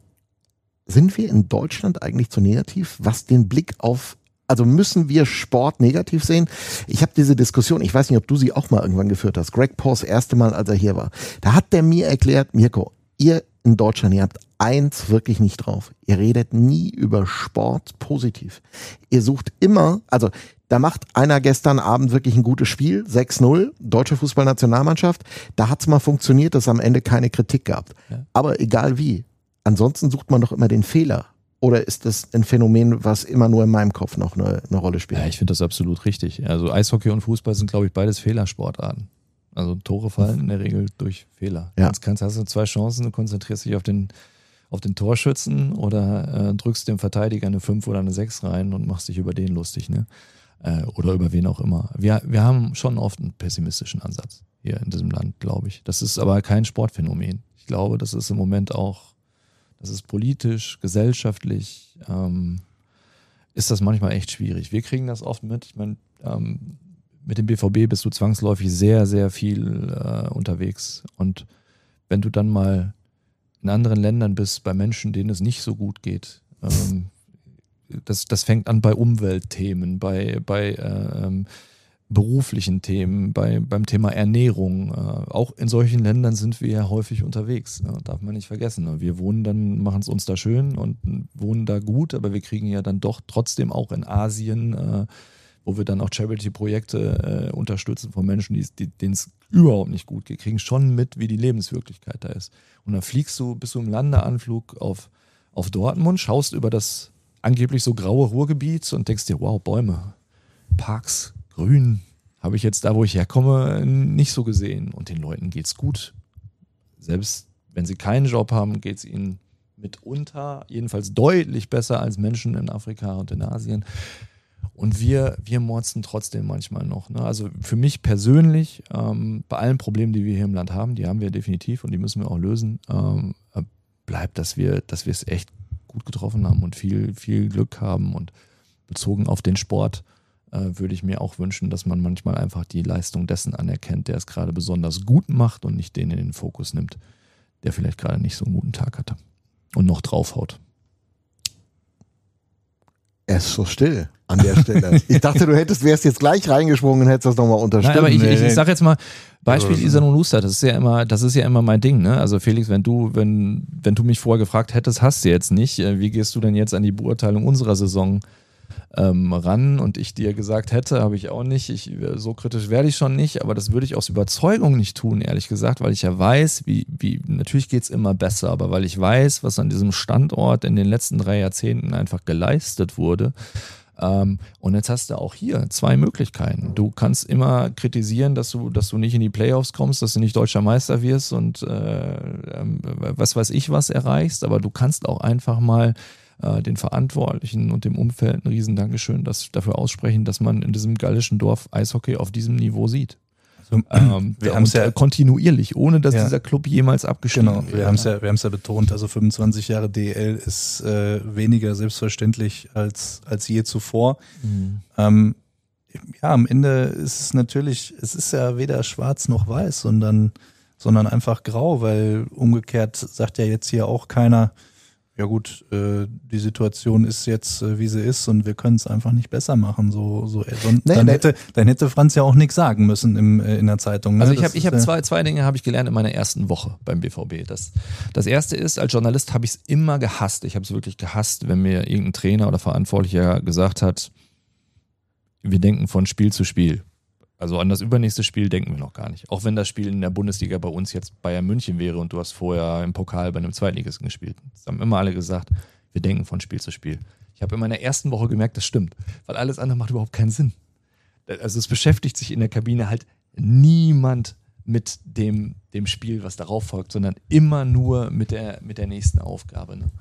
sind wir in Deutschland eigentlich zu negativ, was den Blick auf, also müssen wir Sport negativ sehen? Ich habe diese Diskussion, ich weiß nicht, ob du sie auch mal irgendwann geführt hast. Greg Pause, das erste Mal, als er hier war, da hat der mir erklärt, Mirko, ihr in Deutschland, ihr habt eins wirklich nicht drauf. Ihr redet nie über Sport positiv. Ihr sucht immer, also da macht einer gestern Abend wirklich ein gutes Spiel, sechs null, deutsche Fußballnationalmannschaft, da hat's mal funktioniert, dass es am Ende keine Kritik gab. Ja. Aber egal wie, ansonsten sucht man doch immer den Fehler. Oder ist das ein Phänomen, was immer nur in meinem Kopf noch eine, eine Rolle spielt? Ja, ich finde das absolut richtig. Also Eishockey und Fußball sind, glaube ich, beides Fehlersportarten. Also Tore fallen in der Regel durch Fehler. Ja. Jetzt kannst, hast du zwei Chancen, du konzentrierst dich auf den, auf den Torschützen oder äh, drückst dem Verteidiger eine fünf oder eine sechs rein und machst dich über den lustig, ne? Äh, oder über wen auch immer. Wir, wir haben schon oft einen pessimistischen Ansatz hier in diesem Land, glaube ich. Das ist aber kein Sportphänomen. Ich glaube, das ist im Moment auch, das ist politisch, gesellschaftlich, ähm, ist das manchmal echt schwierig. Wir kriegen das oft mit. Ich meine, ähm, mit dem B V B bist du zwangsläufig sehr, sehr viel äh, unterwegs. Und wenn du dann mal in anderen Ländern bist, bei Menschen, denen es nicht so gut geht, ähm, das, das fängt an bei Umweltthemen, bei, bei äh, beruflichen Themen, bei, beim Thema Ernährung. Äh, auch in solchen Ländern sind wir ja häufig unterwegs, ne? Darf man nicht vergessen. Wir wohnen dann, machen es uns da schön und wohnen da gut, aber wir kriegen ja dann doch trotzdem auch in Asien, äh, wo wir dann auch Charity-Projekte äh, unterstützen von Menschen, die, denen es überhaupt nicht gut geht, kriegen schon mit, wie die Lebenswirklichkeit da ist. Und dann fliegst du, bist du im Landeanflug auf, auf Dortmund, schaust über das angeblich so graue Ruhrgebiet und denkst dir, wow, Bäume, Parks, Grün, habe ich jetzt da, wo ich herkomme, nicht so gesehen. Und den Leuten geht's gut. Selbst wenn sie keinen Job haben, geht's ihnen mitunter, jedenfalls deutlich besser als Menschen in Afrika und in Asien. Und wir, wir morzen trotzdem manchmal noch. Ne? Also für mich persönlich, ähm, bei allen Problemen, die wir hier im Land haben, die haben wir definitiv und die müssen wir auch lösen, ähm, bleibt, dass wir, dass wir es echt gut getroffen haben und viel, viel Glück haben. Und bezogen auf den Sport äh, würde ich mir auch wünschen, dass man manchmal einfach die Leistung dessen anerkennt, der es gerade besonders gut macht und nicht den in den Fokus nimmt, der vielleicht gerade nicht so einen guten Tag hatte und noch draufhaut. Er ist so still an der Stelle. Ich dachte, du hättest, wärst jetzt gleich reingesprungen und hättest das nochmal unterstützt. Nein, aber ich, ich, ich sag jetzt mal, Beispiel Iserlohn Luster, das ist ja immer, das ist ja immer mein Ding, ne? Also Felix, wenn du, wenn, wenn du mich vorher gefragt hättest, hast du jetzt nicht, wie gehst du denn jetzt an die Beurteilung unserer Saison ähm, ran? Und ich dir gesagt hätte, habe ich auch nicht. Ich, so kritisch werde ich schon nicht, aber das würde ich aus Überzeugung nicht tun, ehrlich gesagt, weil ich ja weiß, wie, wie, natürlich geht's immer besser, aber weil ich weiß, was an diesem Standort in den letzten drei Jahrzehnten einfach geleistet wurde. Um, und jetzt hast du auch hier zwei Möglichkeiten. Du kannst immer kritisieren, dass du, dass du nicht in die Playoffs kommst, dass du nicht deutscher Meister wirst und äh, ähm, was weiß ich was erreichst, aber du kannst auch einfach mal äh, den Verantwortlichen und dem Umfeld ein riesen Dankeschön das, dafür aussprechen, dass man in diesem gallischen Dorf Eishockey auf diesem Niveau sieht. Also, ähm, wir haben es ja kontinuierlich, ohne dass ja, dieser Club jemals abgestiegen genau, wir haben es ja, wir haben es ja betont, also fünfundzwanzig Jahre D E L ist äh, weniger selbstverständlich als, als je zuvor. Mhm. Ähm, ja, am Ende ist es natürlich, es ist ja weder schwarz noch weiß, sondern, sondern einfach grau, weil umgekehrt sagt ja jetzt hier auch keiner, ja gut, äh, die Situation ist jetzt, äh, wie sie ist und wir können es einfach nicht besser machen. So, so, sonst, nee, dann, nee. Hätte, dann hätte Franz ja auch nichts sagen müssen im, äh, in der Zeitung. Ne? Also ich habe ich hab äh, zwei, zwei Dinge habe ich gelernt in meiner ersten Woche beim B V B. Das, das erste ist, als Journalist habe ich es immer gehasst. Ich habe es wirklich gehasst, wenn mir irgendein Trainer oder Verantwortlicher gesagt hat, wir denken von Spiel zu Spiel. Also an das übernächste Spiel denken wir noch gar nicht. Auch wenn das Spiel in der Bundesliga bei uns jetzt Bayern München wäre und du hast vorher im Pokal bei einem Zweitligisten gespielt. Das haben immer alle gesagt, wir denken von Spiel zu Spiel. Ich habe in meiner ersten Woche gemerkt, das stimmt, weil alles andere macht überhaupt keinen Sinn. Also es beschäftigt sich in der Kabine halt niemand mit dem, dem Spiel, was darauf folgt, sondern immer nur mit der, mit der nächsten Aufgabe. Ne?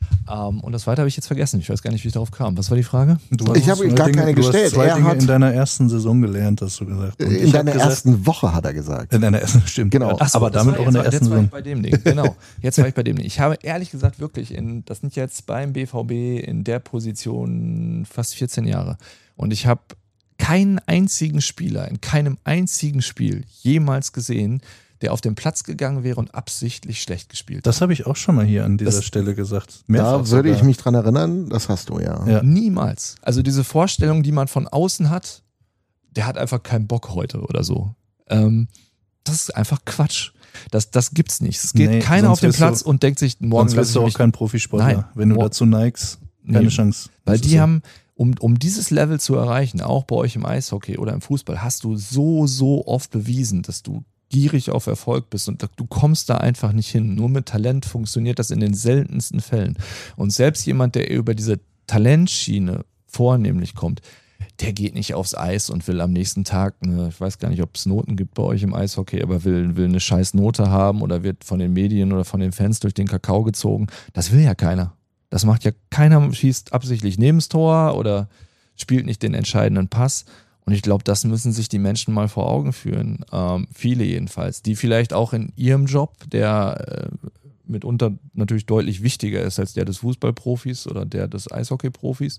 Ähm, und das zweite habe ich jetzt vergessen. Ich weiß gar nicht, wie ich darauf kam. Was war die Frage? Du ich habe gar Dinge, keine du gestellt. Hast zwei er Dinge hat in deiner ersten Saison gelernt, hast du gesagt. Und in deiner ersten Woche, hat er gesagt. In deiner ersten, stimmt. Genau. Ach so, aber damit auch in der ersten Saison. Jetzt war ich bei dem Ding. Genau. Jetzt war ich bei dem Ding. Ich habe ehrlich gesagt wirklich, in, das sind jetzt beim B V B in der Position fast vierzehn Jahre. Und ich habe keinen einzigen Spieler in keinem einzigen Spiel jemals gesehen, der auf den Platz gegangen wäre und absichtlich schlecht gespielt hat. Das habe ich auch schon mal hier an dieser das, Stelle gesagt. Mehrfach da würde sogar. Ich mich dran erinnern, das hast du ja. ja. Niemals. Also diese Vorstellung, die man von außen hat, der hat einfach keinen Bock heute oder so. Ähm, das ist einfach Quatsch. Das, das gibt's nicht. Es geht nee, keiner auf den Platz du, und denkt sich, morgen wirst du auch kein Profisportler. Nein, wenn du dazu neigst, keine nee, Chance. Weil die so. haben, um, um dieses Level zu erreichen, auch bei euch im Eishockey oder im Fußball, hast du so, so oft bewiesen, dass du gierig auf Erfolg bist und du kommst da einfach nicht hin. Nur mit Talent funktioniert das in den seltensten Fällen. Und selbst jemand, der über diese Talentschiene vornehmlich kommt, der geht nicht aufs Eis und will am nächsten Tag, eine, ich weiß gar nicht, ob es Noten gibt bei euch im Eishockey, aber will, will eine scheiß Note haben oder wird von den Medien oder von den Fans durch den Kakao gezogen. Das will ja keiner. Das macht ja keiner, schießt absichtlich neben das Tor oder spielt nicht den entscheidenden Pass. Und ich glaube, das müssen sich die Menschen mal vor Augen führen. Ähm, viele jedenfalls, die vielleicht auch in ihrem Job, der äh, mitunter natürlich deutlich wichtiger ist als der des Fußballprofis oder der des Eishockeyprofis,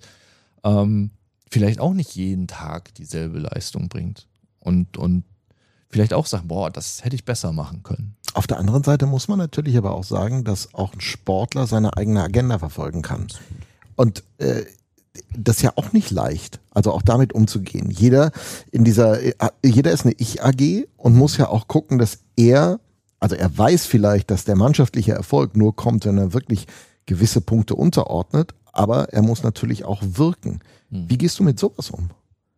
ähm, vielleicht auch nicht jeden Tag dieselbe Leistung bringt. Und, und vielleicht auch sagen, boah, das hätte ich besser machen können. Auf der anderen Seite muss man natürlich aber auch sagen, dass auch ein Sportler seine eigene Agenda verfolgen kann. Und äh, das ist ja auch nicht leicht, also auch damit umzugehen. Jeder in dieser, jeder ist eine Ich-A G und muss ja auch gucken, dass er, also er weiß vielleicht, dass der mannschaftliche Erfolg nur kommt, wenn er wirklich gewisse Punkte unterordnet, aber er muss natürlich auch wirken. Wie gehst du mit sowas um?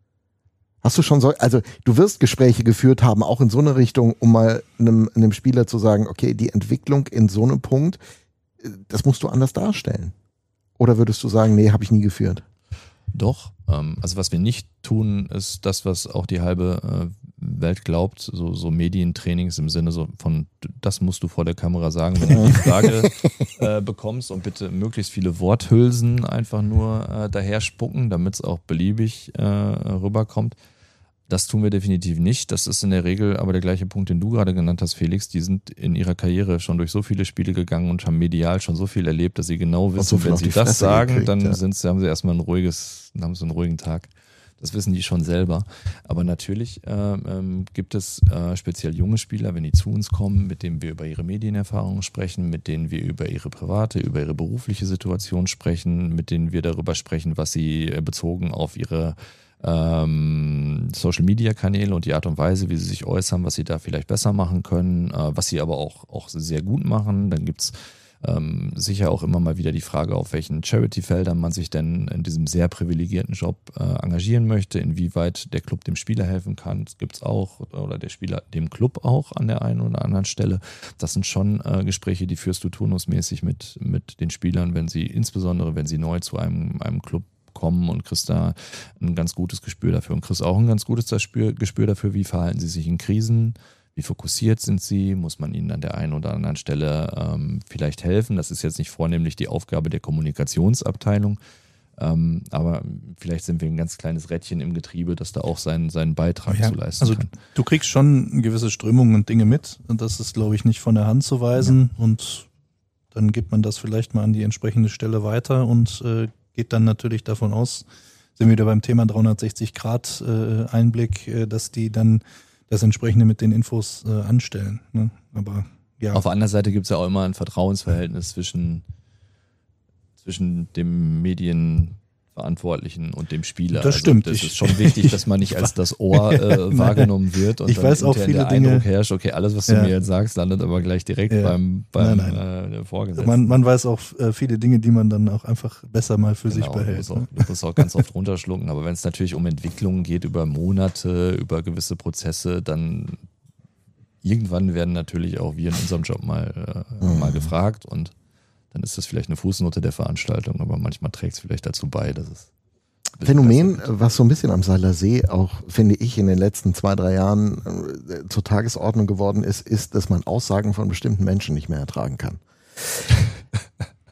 Hast du schon so, also du wirst Gespräche geführt haben, auch in so eine Richtung, um mal einem, einem Spieler zu sagen, okay, die Entwicklung in so einem Punkt, das musst du anders darstellen. Oder würdest du sagen, nee, habe ich nie geführt? Doch. Ähm, also was wir nicht tun, ist das, was auch die halbe äh, Welt glaubt, so, so Medientrainings im Sinne so von, das musst du vor der Kamera sagen, wenn du die Frage äh, bekommst und bitte möglichst viele Worthülsen einfach nur äh, daher spucken, damit es auch beliebig äh, rüberkommt. Das tun wir definitiv nicht. Das ist in der Regel aber der gleiche Punkt, den du gerade genannt hast, Felix. Die sind in ihrer Karriere schon durch so viele Spiele gegangen und haben medial schon so viel erlebt, dass sie genau wissen, so wenn sie das sagen, gekriegt, dann ja. sind sie, haben sie erstmal ein ruhiges, dann haben sie einen ruhigen Tag. Das wissen die schon selber. Aber natürlich äh, ähm, gibt es äh, speziell junge Spieler, wenn die zu uns kommen, mit denen wir über ihre Medienerfahrungen sprechen, mit denen wir über ihre private, über ihre berufliche Situation sprechen, mit denen wir darüber sprechen, was sie äh, bezogen auf ihre ähm, Social-Media-Kanäle und die Art und Weise, wie sie sich äußern, was sie da vielleicht besser machen können, äh, was sie aber auch, auch sehr gut machen. Dann gibt's Ähm, sicher auch immer mal wieder die Frage, auf welchen Charity-Feldern man sich denn in diesem sehr privilegierten Job äh, engagieren möchte, inwieweit der Club dem Spieler helfen kann. Das gibt es auch, oder der Spieler dem Club auch an der einen oder anderen Stelle. Das sind schon äh, Gespräche, die führst du turnusmäßig mit, mit den Spielern, wenn sie, insbesondere wenn sie neu zu einem, einem Club kommen, und kriegst da ein ganz gutes Gespür dafür und kriegst auch ein ganz gutes Gespür, Gespür dafür, wie verhalten sie sich in Krisen. Wie fokussiert sind sie? Muss man ihnen an der einen oder anderen Stelle ähm, vielleicht helfen? Das ist jetzt nicht vornehmlich die Aufgabe der Kommunikationsabteilung, ähm, aber vielleicht sind wir ein ganz kleines Rädchen im Getriebe, das da auch seinen, seinen Beitrag ja, zu leisten also kann. Du kriegst schon gewisse Strömungen und Dinge mit, und das ist, glaube ich, nicht von der Hand zu weisen, ja. Und dann gibt man das vielleicht mal an die entsprechende Stelle weiter und äh, geht dann natürlich davon aus, sind wir wieder beim Thema dreihundertsechzig Grad äh, Einblick, äh, dass die dann das entsprechende mit den Infos äh, anstellen. Ne? Aber ja. Auf der anderen Seite gibt es ja auch immer ein Vertrauensverhältnis zwischen, zwischen dem Medienverantwortlichen und dem Spieler. Das stimmt. Also das ich, ist schon wichtig, dass man nicht als das Ohr äh, wahrgenommen wird und ich dann weiß auch viele der Dinge, Eindruck herrscht, okay, alles, was du ja. mir jetzt sagst, landet aber gleich direkt ja. beim, beim nein, nein. Äh, Vorgesetzten. Man, man weiß auch äh, viele Dinge, die man dann auch einfach besser mal für genau, sich behält. Du musst, auch, du musst auch ganz oft runterschlucken, aber wenn es natürlich um Entwicklungen geht, über Monate, über gewisse Prozesse, dann irgendwann werden natürlich auch wir in unserem Job mal, äh, mhm. mal gefragt, und dann ist das vielleicht eine Fußnote der Veranstaltung, aber manchmal trägt es vielleicht dazu bei, dass es Phänomen, was so ein bisschen am Seiler See auch, finde ich, in den letzten zwei, drei Jahren äh, zur Tagesordnung geworden ist, ist, dass man Aussagen von bestimmten Menschen nicht mehr ertragen kann.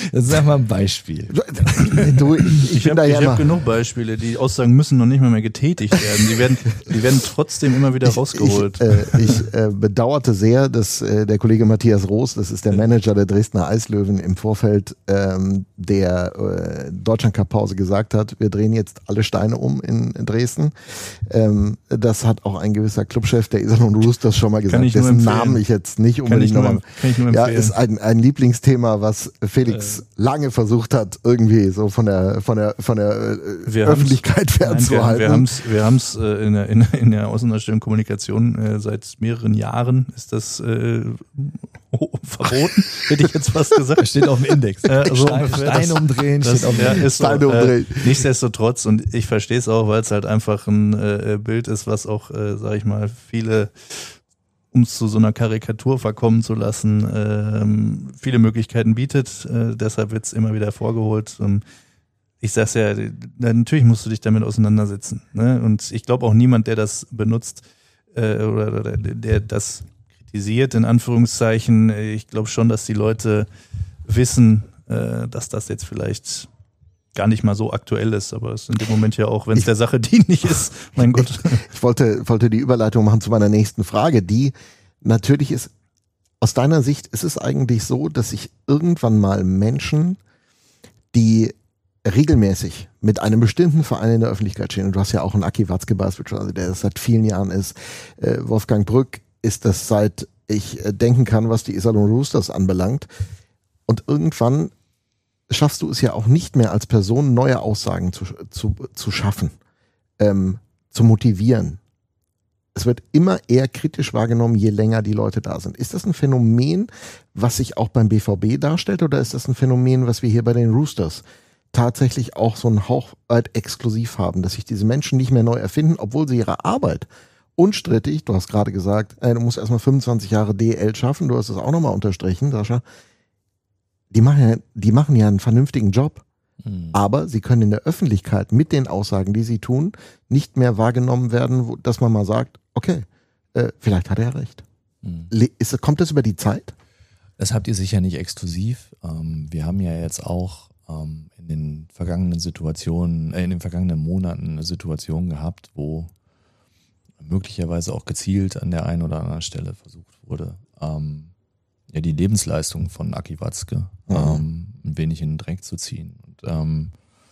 Das ist einfach ein Beispiel. Du, ich Ich habe hab genug Beispiele. Die Aussagen müssen noch nicht mal mehr getätigt werden. Die werden, die werden trotzdem immer wieder rausgeholt. Ich, äh, ich äh, bedauerte sehr, dass äh, der Kollege Matthias Roos, das ist der Manager der Dresdner Eislöwen, im Vorfeld ähm, der äh, Deutschland-Cup-Pause gesagt hat, wir drehen jetzt alle Steine um in, in Dresden. Ähm, das hat auch ein gewisser Clubchef der Iserlohn Roosters schon mal gesagt, dessen Namen ich jetzt nicht unbedingt nochmal. Kann ich nur Ja, empfehlen. ist ein, ein Lieblingsthema, was Felix äh. lange versucht hat, irgendwie so von der von der von der äh, Öffentlichkeit fernzuhalten. Wir haben es wir haben's, äh, in, der, in, in der Außendarstellung Kommunikation äh, seit mehreren Jahren ist das äh, oh, verboten, hätte ich jetzt fast gesagt. Das steht auf dem Index. Äh, so Stein, Stein umdrehen, das, steht auf dem ja, Index. Ist so, äh, nichtsdestotrotz, und ich verstehe es auch, weil es halt einfach ein äh, Bild ist, was auch, äh, sag ich mal, viele, um es zu so einer Karikatur verkommen zu lassen, ähm, viele Möglichkeiten bietet. Äh, deshalb wird es immer wieder hervorgeholt. Und ich sag's ja, natürlich musst du dich damit auseinandersetzen. Ne? Und ich glaube auch niemand, der das benutzt äh, oder, oder der das kritisiert, in Anführungszeichen, ich glaube schon, dass die Leute wissen, äh, dass das jetzt vielleicht gar nicht mal so aktuell ist, aber es ist in dem Moment ja auch, wenn es der Sache dienlich ist, mein Gott. Ich, ich wollte, wollte die Überleitung machen zu meiner nächsten Frage, die natürlich ist, aus deiner Sicht ist es eigentlich so, dass sich irgendwann mal Menschen, die regelmäßig mit einem bestimmten Verein in der Öffentlichkeit stehen, und du hast ja auch einen Aki Watzke beispielsweise, der das seit vielen Jahren ist, äh, Wolfgang Brück ist das seit ich äh, denken kann, was die Iserlohn Roosters anbelangt, und irgendwann schaffst du es ja auch nicht mehr als Person, neue Aussagen zu, zu, zu schaffen, ähm, zu motivieren. Es wird immer eher kritisch wahrgenommen, je länger die Leute da sind. Ist das ein Phänomen, was sich auch beim B V B darstellt, oder ist das ein Phänomen, was wir hier bei den Roosters tatsächlich auch so einen Hauch weit exklusiv haben, dass sich diese Menschen nicht mehr neu erfinden, obwohl sie ihre Arbeit unstrittig, du hast gerade gesagt, äh, du musst erstmal fünfundzwanzig Jahre D L schaffen, du hast es auch nochmal unterstrichen, Sascha, Die machen, ja, die machen ja einen vernünftigen Job, mhm. aber sie können in der Öffentlichkeit mit den Aussagen, die sie tun, nicht mehr wahrgenommen werden, wo, dass man mal sagt, okay, äh, vielleicht hat er recht. Mhm. Ist, kommt das über die Zeit? Das habt ihr sicher nicht exklusiv. Ähm, wir haben ja jetzt auch ähm, in den vergangenen Situationen, äh, in den vergangenen Monaten eine Situation gehabt, wo möglicherweise auch gezielt an der einen oder anderen Stelle versucht wurde, ähm, ja, die Lebensleistung von Aki Watzke mhm. ähm, ein wenig in den Dreck zu ziehen. Und ähm,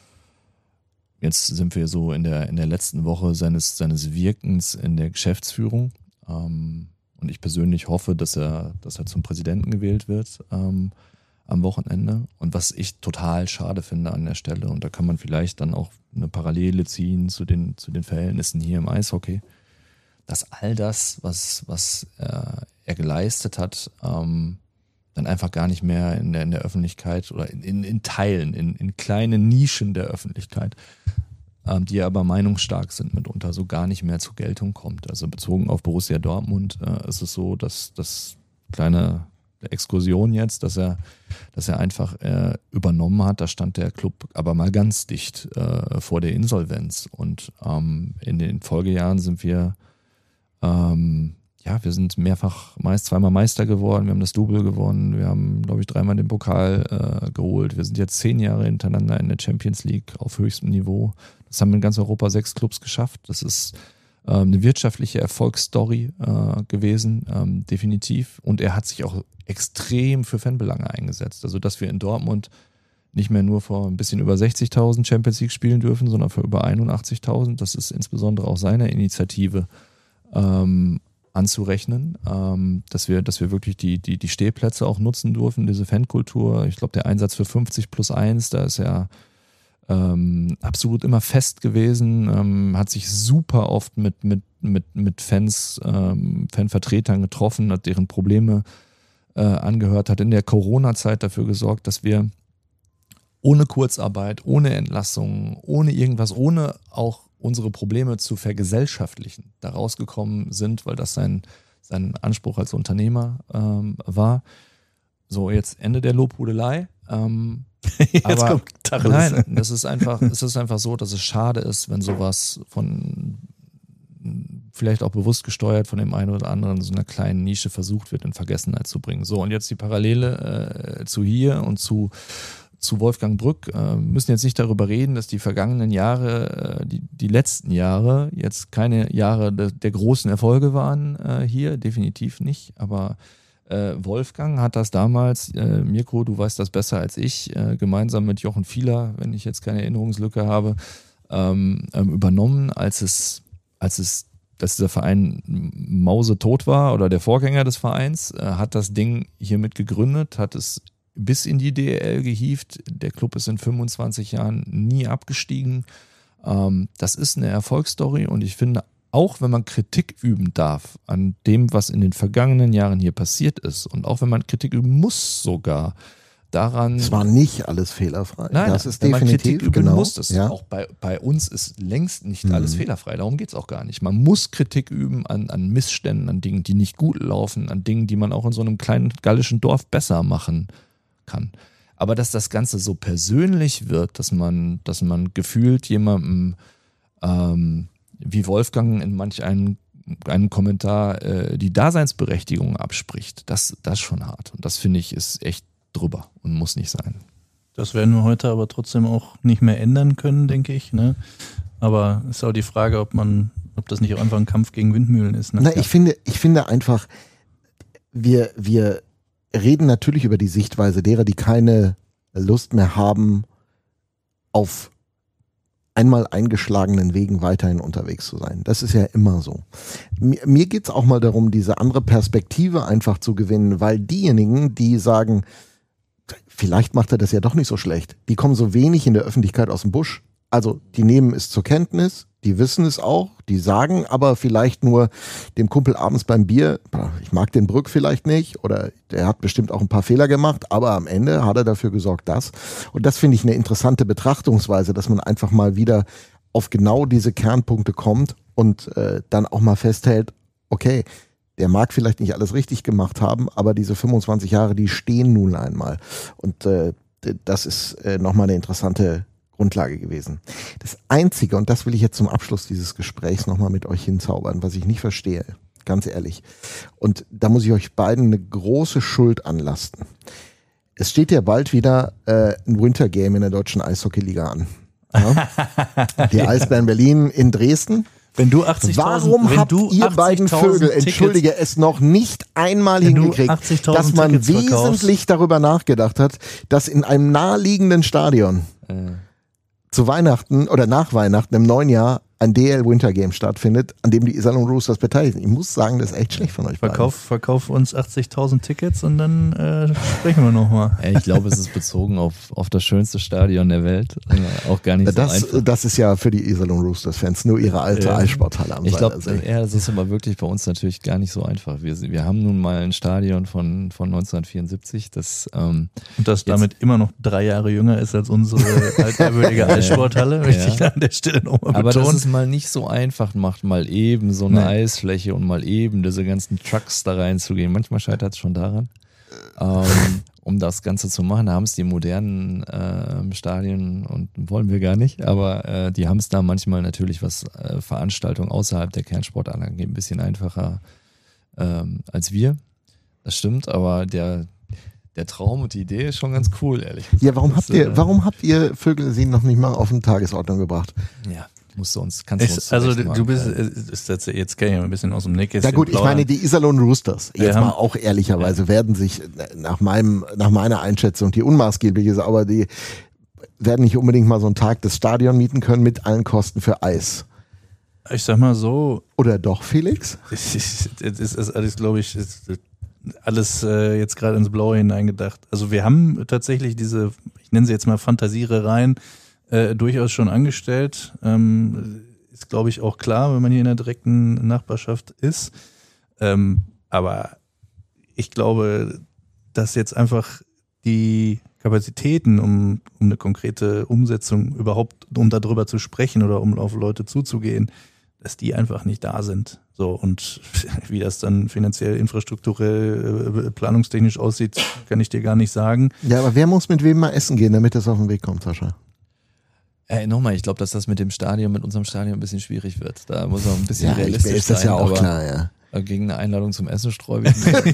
jetzt sind wir so in der in der letzten Woche seines seines Wirkens in der Geschäftsführung. Ähm, und ich persönlich hoffe, dass er dass er zum Präsidenten gewählt wird ähm, am Wochenende. Und was ich total schade finde an der Stelle, und da kann man vielleicht dann auch eine Parallele ziehen zu den zu den Verhältnissen hier im Eishockey, dass all das, was was äh, er geleistet hat, ähm, dann einfach gar nicht mehr in der, in der Öffentlichkeit oder in, in, in Teilen, in, in kleinen Nischen der Öffentlichkeit, ähm, die aber meinungsstark sind mitunter, so gar nicht mehr zur Geltung kommt. Also bezogen auf Borussia Dortmund äh, ist es so, dass das kleine Exkursion jetzt, dass er, dass er einfach äh, übernommen hat, da stand der Club aber mal ganz dicht äh, vor der Insolvenz. Und ähm, in den Folgejahren sind wir ähm, Ja, wir sind mehrfach, meist zweimal Meister geworden, wir haben das Double gewonnen, wir haben, glaube ich, dreimal den Pokal äh, geholt. Wir sind jetzt zehn Jahre hintereinander in der Champions League auf höchstem Niveau. Das haben in ganz Europa sechs Clubs geschafft. Das ist ähm, eine wirtschaftliche Erfolgsstory äh, gewesen, ähm, definitiv. Und er hat sich auch extrem für Fanbelange eingesetzt. Also, dass wir in Dortmund nicht mehr nur vor ein bisschen über sechzigtausend Champions League spielen dürfen, sondern für über einundachtzigtausend. Das ist insbesondere auch seine Initiative ähm, anzurechnen, ähm, dass wir, dass wir wirklich die, die, die Stehplätze auch nutzen dürfen, diese Fankultur. Ich glaube, der Einsatz für fünfzig plus eins, da ist er ähm, absolut immer fest gewesen, ähm, hat sich super oft mit, mit, mit, mit Fans, ähm, Fanvertretern getroffen, hat deren Probleme äh, angehört, hat in der Corona-Zeit dafür gesorgt, dass wir ohne Kurzarbeit, ohne Entlassung, ohne irgendwas, ohne auch unsere Probleme zu vergesellschaftlichen, da rausgekommen sind, weil das sein, sein Anspruch als Unternehmer ähm, war. So, jetzt Ende der Lobhudelei. Ähm, jetzt aber kommt Tacheles. Nein, das ist einfach, es ist einfach so, dass es schade ist, wenn sowas von vielleicht auch bewusst gesteuert von dem einen oder anderen so einer kleinen Nische versucht wird, in Vergessenheit zu bringen. So, und jetzt die Parallele äh, zu hier und zu zu Wolfgang Brück, äh, müssen jetzt nicht darüber reden, dass die vergangenen Jahre, äh, die, die letzten Jahre jetzt keine Jahre de, der großen Erfolge waren äh, hier, definitiv nicht, aber äh, Wolfgang hat das damals, äh, Mirko, du weißt das besser als ich, äh, gemeinsam mit Jochen Fieler, wenn ich jetzt keine Erinnerungslücke habe, ähm, ähm, übernommen, als es, als es, dass dieser Verein mausetot war oder der Vorgänger des Vereins, äh, hat das Ding hiermit gegründet, hat es bis in die D E L gehievt. Der Club ist in fünfundzwanzig Jahren nie abgestiegen. Ähm, das ist eine Erfolgsstory und ich finde, auch wenn man Kritik üben darf an dem, was in den vergangenen Jahren hier passiert ist und auch wenn man Kritik üben muss sogar daran... Es war nicht alles fehlerfrei. Nein, das ist wenn man definitiv, Kritik üben genau. muss, das ja. auch bei, bei uns ist längst nicht Mhm. alles fehlerfrei. Darum geht es auch gar nicht. Man muss Kritik üben an, an Missständen, an Dingen, die nicht gut laufen, an Dingen, die man auch in so einem kleinen gallischen Dorf besser machen kann. Aber dass das Ganze so persönlich wird, dass man, dass man gefühlt jemandem ähm, wie Wolfgang in manch einem, einem Kommentar äh, die Daseinsberechtigung abspricht, das, das ist schon hart. Und das finde ich ist echt drüber und muss nicht sein. Das werden wir heute aber trotzdem auch nicht mehr ändern können, denke ich. Ne? Aber es ist auch die Frage, ob man, ob das nicht auch einfach ein Kampf gegen Windmühlen ist. Ne? Na, ich finde, ich finde einfach, wir, wir reden natürlich über die Sichtweise derer, die keine Lust mehr haben, auf einmal eingeschlagenen Wegen weiterhin unterwegs zu sein. Das ist ja immer so. Mir, mir geht es auch mal darum, diese andere Perspektive einfach zu gewinnen, weil diejenigen, die sagen, vielleicht macht er das ja doch nicht so schlecht, die kommen so wenig in der Öffentlichkeit aus dem Busch. Also die nehmen es zur Kenntnis, die wissen es auch, die sagen aber vielleicht nur dem Kumpel abends beim Bier, ich mag den Brück vielleicht nicht oder der hat bestimmt auch ein paar Fehler gemacht, aber am Ende hat er dafür gesorgt, das. Und das finde ich eine interessante Betrachtungsweise, dass man einfach mal wieder auf genau diese Kernpunkte kommt und äh, dann auch mal festhält, okay, der mag vielleicht nicht alles richtig gemacht haben, aber diese fünfundzwanzig Jahre, die stehen nun einmal. Und äh, das ist äh, nochmal eine interessante Grundlage gewesen. Das Einzige, und das will ich jetzt zum Abschluss dieses Gesprächs nochmal mit euch hinzaubern, was ich nicht verstehe, ganz ehrlich. Und da muss ich euch beiden eine große Schuld anlasten. Es steht ja bald wieder äh, ein Winter Game in der deutschen Eishockeyliga an. Ja? Die Eisbären Berlin in Dresden. Wenn du achtzigtausend Warum wenn habt du ihr beiden Vögel, Tickets, entschuldige, es noch nicht einmal Wenn du hingekriegt, achtzigtausend dass man Tickets verkaufst? wesentlich darüber nachgedacht hat, dass in einem naheliegenden Stadion Äh. zu Weihnachten oder nach Weihnachten im neuen Jahr ein D L Winter Game stattfindet, an dem die Iserlohn Roosters beteiligt sind. Ich muss sagen, das ist echt schlecht von euch Verkauf, verkauf uns achtzigtausend Tickets und dann äh, sprechen wir nochmal. Ich glaube, es ist bezogen auf, auf das schönste Stadion der Welt. Auch gar nicht beiden. so Das, einfach. das ist ja für die Iserlohn Roosters Fans nur ihre alte Ja. Eissporthalle am Ich glaube, Seilersee. ja, das ist aber wirklich bei uns natürlich gar nicht so einfach. Wir, wir haben nun mal ein Stadion von, von neunzehnhundertvierundsiebzig, das ähm, Und das Jetzt- damit immer noch drei Jahre jünger ist als unsere altehrwürdige Eissporthalle, möchte ich Ja. an der Stelle nochmal aber betonen. dass es mal nicht so einfach macht, mal eben so eine Nee. Eisfläche und mal eben diese ganzen Trucks da reinzugehen. Manchmal scheitert es schon daran. Ähm, um das Ganze zu machen, da haben es die modernen äh, Stadien und wollen wir gar nicht, aber äh, die haben es da manchmal natürlich, was äh, Veranstaltungen außerhalb der Kernsportanlagen geht, ein bisschen einfacher ähm, als wir. Das stimmt, aber der, der Traum und die Idee ist schon ganz cool, ehrlich gesagt. Ja, warum Das, habt ihr, äh, warum habt ihr Vögel sie noch nicht mal auf die Tagesordnung gebracht? Ja, musst du uns, kannst du uns Es, also zurecht du machen. bist, es ist jetzt, jetzt kann ich mal ein bisschen aus dem Nähkästchen Na gut, ich plaudern. meine, die Iserlohn Roosters, Wir jetzt haben- mal auch ehrlicherweise, werden sich nach meinem, nach meiner Einschätzung, die unmaßgeblich ist, aber die werden nicht unbedingt mal so einen Tag das Stadion mieten können mit allen Kosten für Eis. Ich sag mal so, Oder doch, Felix? es ist, es ist, es ist alles, glaube ich, es ist alles äh, jetzt gerade ins Blaue hineingedacht. Also wir haben tatsächlich diese, ich nenne sie jetzt mal Fantasierereien, äh, durchaus schon angestellt. Ähm, ist, glaube ich, auch klar, wenn man hier in der direkten Nachbarschaft ist. Ähm, aber ich glaube, dass jetzt einfach die Kapazitäten, um, um eine konkrete Umsetzung überhaupt, um darüber zu sprechen oder um auf Leute zuzugehen, dass die einfach nicht da sind. So, und wie das dann finanziell, infrastrukturell, äh, planungstechnisch aussieht, kann ich dir gar nicht sagen. Ja, aber wer muss mit wem mal essen gehen, damit das auf den Weg kommt, Sascha? Ey, nochmal, ich glaube, dass das mit dem Stadion, mit unserem Stadion ein bisschen schwierig wird. Da muss man ein bisschen Ja, ich, realistisch ist das sein. ja auch aber, klar, ja. Gegen eine Einladung zum Essen sträube ich mich.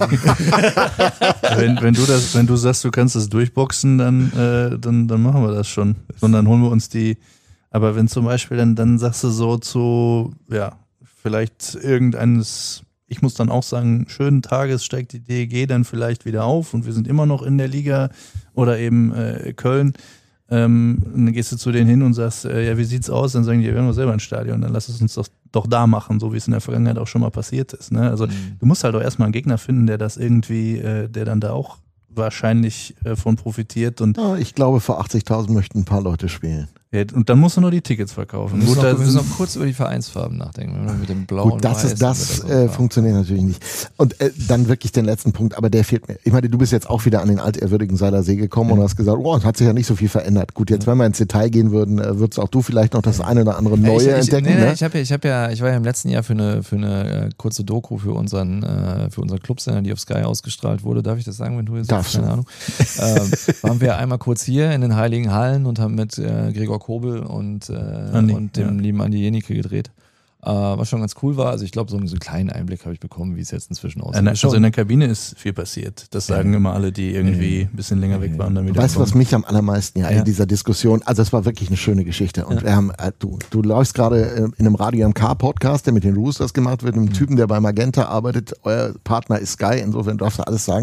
wenn, wenn, du das, wenn du sagst, du kannst das durchboxen, dann, äh, dann, dann machen wir das schon. Und dann holen wir uns die. Aber wenn zum Beispiel, dann, dann sagst du so zu, ja, vielleicht irgendeines, ich muss dann auch sagen, schönen Tages steigt die D E G dann vielleicht wieder auf und wir sind immer noch in der Liga oder eben äh, Köln. Ähm, dann gehst du zu denen hin und sagst, äh, ja, wie sieht's aus? Dann sagen die, ja, wir haben doch selber ein Stadion, dann lass es uns doch, doch da machen, so wie es in der Vergangenheit auch schon mal passiert ist. Ne? Also mhm. du musst halt auch erstmal einen Gegner finden, der das irgendwie, äh, der dann da auch wahrscheinlich äh, von profitiert. Und ja, ich glaube, für achtzigtausend möchten ein paar Leute spielen. Ja, und dann musst du nur die Tickets verkaufen. Wir Gut, müssen, noch, wir müssen noch kurz über die Vereinsfarben nachdenken. Mit dem Blau Gut, das und ist das, äh, funktioniert natürlich nicht. Und äh, dann wirklich den letzten Punkt, aber der fehlt mir. Ich meine, du bist jetzt auch wieder an den altehrwürdigen Seiler See gekommen ja. und hast gesagt, oh, es hat sich ja nicht so viel verändert. Gut, jetzt ja. wenn wir ins Detail gehen würden, äh, würdest auch du vielleicht noch das eine oder andere Neue ja, ich, ich, entdecken. Nee, nee, ne? ich, hab ja, ich, hab ja, ich war ja im letzten Jahr für eine, für eine äh, kurze Doku für unseren, äh, für unseren Clubsender, die auf Sky ausgestrahlt wurde. Darf ich das sagen, wenn du jetzt Darfst keine du. Ahnung. ähm, waren wir einmal kurz hier in den Heiligen Hallen und haben mit äh, Gregor Kobel und, äh, Andi, und dem ja. lieben Andi Jenicke gedreht. Äh, was schon ganz cool war. Also ich glaube, so einen, so einen kleinen Einblick habe ich bekommen, wie es jetzt inzwischen aussieht. Also in der Kabine ist viel passiert. Das sagen ja. immer alle, die irgendwie ein bisschen länger weg waren. Dann wieder weißt du, was mich am allermeisten ja, ja. in dieser Diskussion, also es war wirklich eine schöne Geschichte. Und ja. wir haben, äh, du, du läufst gerade äh, in einem Radio M K-Podcast, der mit den Roosters gemacht wird, einem mhm. Typen, der bei Magenta arbeitet. Euer Partner ist Sky, insofern darfst du alles sagen.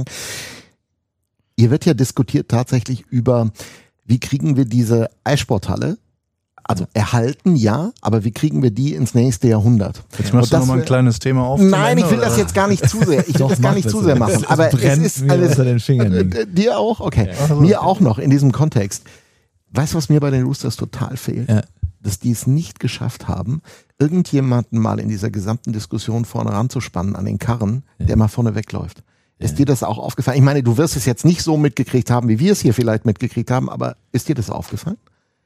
Hier wird ja diskutiert tatsächlich über, wie kriegen wir diese Eissporthalle, also ja. erhalten, ja, aber wie kriegen wir die ins nächste Jahrhundert? Jetzt machst du nochmal ein kleines Thema auf. Nein, ich will das jetzt gar nicht zu sehr. Ich will das gar nicht zu sehr machen. Aber es ist alles. Unter den Fingern. Dir auch? Okay. Ja. Mir auch noch in diesem Kontext. Weißt du, was mir bei den Roosters total fehlt? Ja. Dass die es nicht geschafft haben, irgendjemanden mal in dieser gesamten Diskussion vorne ranzuspannen an den Karren, ja. der mal vorne wegläuft. Ist ja. dir das auch aufgefallen? Ich meine, du wirst es jetzt nicht so mitgekriegt haben, wie wir es hier vielleicht mitgekriegt haben, aber ist dir das aufgefallen?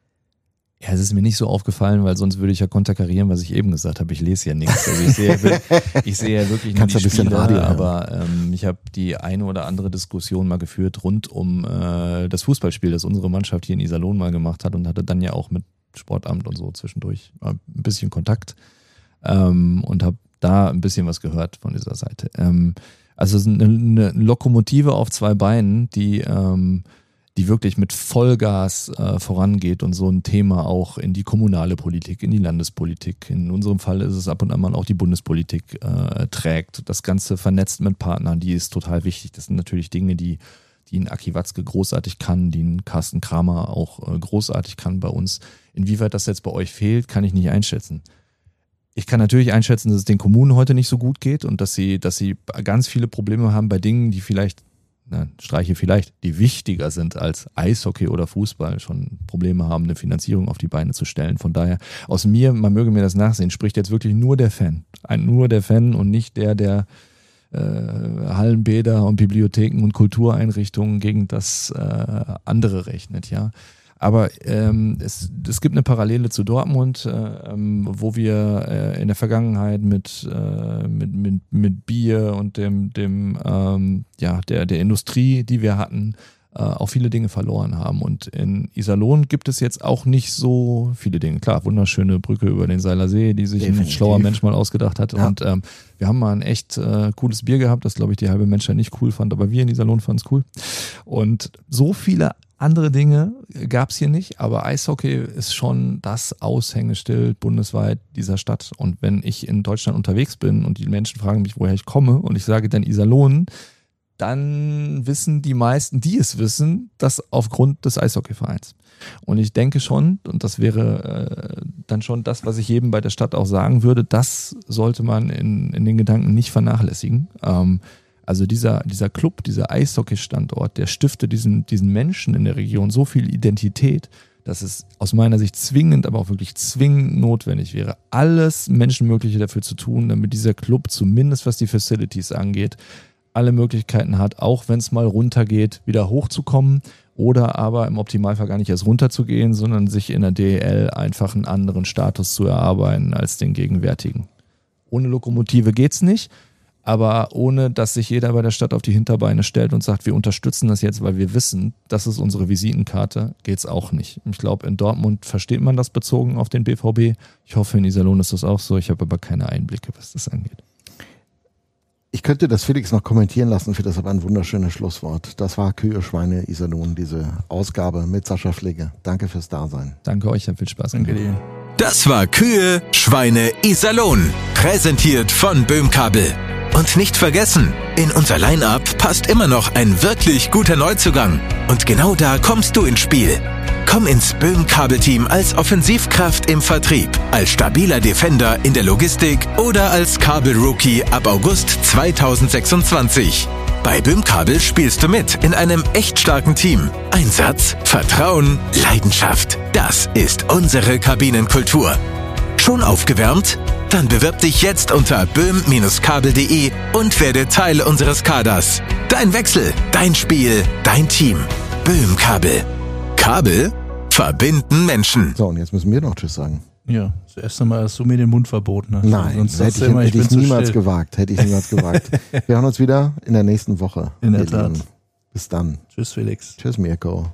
Ja, es ist mir nicht so aufgefallen, weil sonst würde ich ja konterkarieren, was ich eben gesagt habe. Ich lese ja nichts. Also ich sehe, ich sehe ja wirklich nur Kannst die ein bisschen Spiele, Radio, aber ähm, ich habe die eine oder andere Diskussion mal geführt rund um äh, das Fußballspiel, das unsere Mannschaft hier in Iserlohn mal gemacht hat und hatte dann ja auch mit Sportamt und so zwischendurch ein bisschen Kontakt ähm, und habe da ein bisschen was gehört von dieser Seite. Ähm, also es ist eine, eine Lokomotive auf zwei Beinen, die ähm, die wirklich mit Vollgas äh, vorangeht und so ein Thema auch in die kommunale Politik, in die Landespolitik, in unserem Fall ist es ab und an mal auch die Bundespolitik äh, trägt. Das Ganze vernetzt mit Partnern, die ist total wichtig. Das sind natürlich Dinge, die, die ein Aki Watzke großartig kann, die ein Carsten Kramer auch äh, großartig kann bei uns. Inwieweit das jetzt bei euch fehlt, kann ich nicht einschätzen. Ich kann natürlich einschätzen, dass es den Kommunen heute nicht so gut geht und dass sie, dass sie ganz viele Probleme haben bei Dingen, die vielleicht Na, Streiche vielleicht, die wichtiger sind als Eishockey oder Fußball, schon Probleme haben, eine Finanzierung auf die Beine zu stellen. Von daher, aus mir, man möge mir das nachsehen, spricht jetzt wirklich nur der Fan. Ein, nur der Fan und nicht der, der äh, Hallenbäder und Bibliotheken und Kultureinrichtungen gegen das äh, andere rechnet, ja. Aber ähm, es, es gibt eine Parallele zu Dortmund, äh, ähm, wo wir äh, in der Vergangenheit mit, äh, mit, mit, mit Bier und dem, dem ähm, ja, der, der Industrie, die wir hatten, äh, auch viele Dinge verloren haben. Und in Iserlohn gibt es jetzt auch nicht so viele Dinge. Klar, wunderschöne Brücke über den Seiler See, die sich Definitiv. ein schlauer Mensch mal ausgedacht hat. Ja. Und ähm, wir haben mal ein echt äh, cooles Bier gehabt, das glaube ich die halbe Menschheit nicht cool fand, aber wir in Iserlohn fanden es cool. Und so viele andere Dinge gab es hier nicht, aber Eishockey ist schon das Aushängeschild bundesweit dieser Stadt. Und wenn ich in Deutschland unterwegs bin und die Menschen fragen mich, woher ich komme und ich sage dann Iserlohn, dann wissen die meisten, die es wissen, das aufgrund des Eishockeyvereins. Und ich denke schon, und das wäre äh, dann schon das, was ich jedem bei der Stadt auch sagen würde, das sollte man in, in den Gedanken nicht vernachlässigen. Ähm, Also dieser, dieser Club, dieser Eishockey-Standort, der stiftet diesen, diesen Menschen in der Region so viel Identität, dass es aus meiner Sicht zwingend, aber auch wirklich zwingend notwendig wäre, alles Menschenmögliche dafür zu tun, damit dieser Club zumindest was die Facilities angeht, alle Möglichkeiten hat, auch wenn es mal runtergeht, wieder hochzukommen oder aber im Optimalfall gar nicht erst runterzugehen, sondern sich in der D E L einfach einen anderen Status zu erarbeiten als den gegenwärtigen. Ohne Lokomotive geht's nicht. Aber ohne, dass sich jeder bei der Stadt auf die Hinterbeine stellt und sagt, wir unterstützen das jetzt, weil wir wissen, das ist unsere Visitenkarte, geht's auch nicht. Ich glaube, in Dortmund versteht man das bezogen auf den B V B. Ich hoffe, in Iserlohn ist das auch so. Ich habe aber keine Einblicke, was das angeht. Ich könnte das Felix noch kommentieren lassen, für das aber ein wunderschönes Schlusswort. Das war Kühe, Schweine, Iserlohn, diese Ausgabe mit Sascha Flegge. Danke fürs Dasein. Danke euch, hat viel Spaß gemacht. Danke dir. Das war Kühe, Schweine, Iserlohn. Präsentiert von Böhmkabel. Und nicht vergessen, in unser Line-Up passt immer noch ein wirklich guter Neuzugang. Und genau da kommst du ins Spiel. Komm ins Böhm-Kabel-Team als Offensivkraft im Vertrieb, als stabiler Defender in der Logistik oder als Kabel-Rookie ab August zweitausendsechsundzwanzig. Bei Böhm-Kabel spielst du mit in einem echt starken Team. Einsatz, Vertrauen, Leidenschaft. Das ist unsere Kabinenkultur. Schon aufgewärmt? Dann bewirb dich jetzt unter böhm Kabel punkt de und werde Teil unseres Kaders. Dein Wechsel, dein Spiel, dein Team. Böhm-Kabel. Kabel verbinden Menschen. So, und jetzt müssen wir noch Tschüss sagen. Ja, das erste Mal, dass du mir den Mund verboten hast. Nein, Sonst hätte sagst ich, du immer, hätte ich ich bin zu niemals still. gewagt. Hätte ich niemals gewagt. Wir hören uns wieder in der nächsten Woche. In der ihr Tat. Lieben. Bis dann. Tschüss, Felix. Tschüss, Mirko.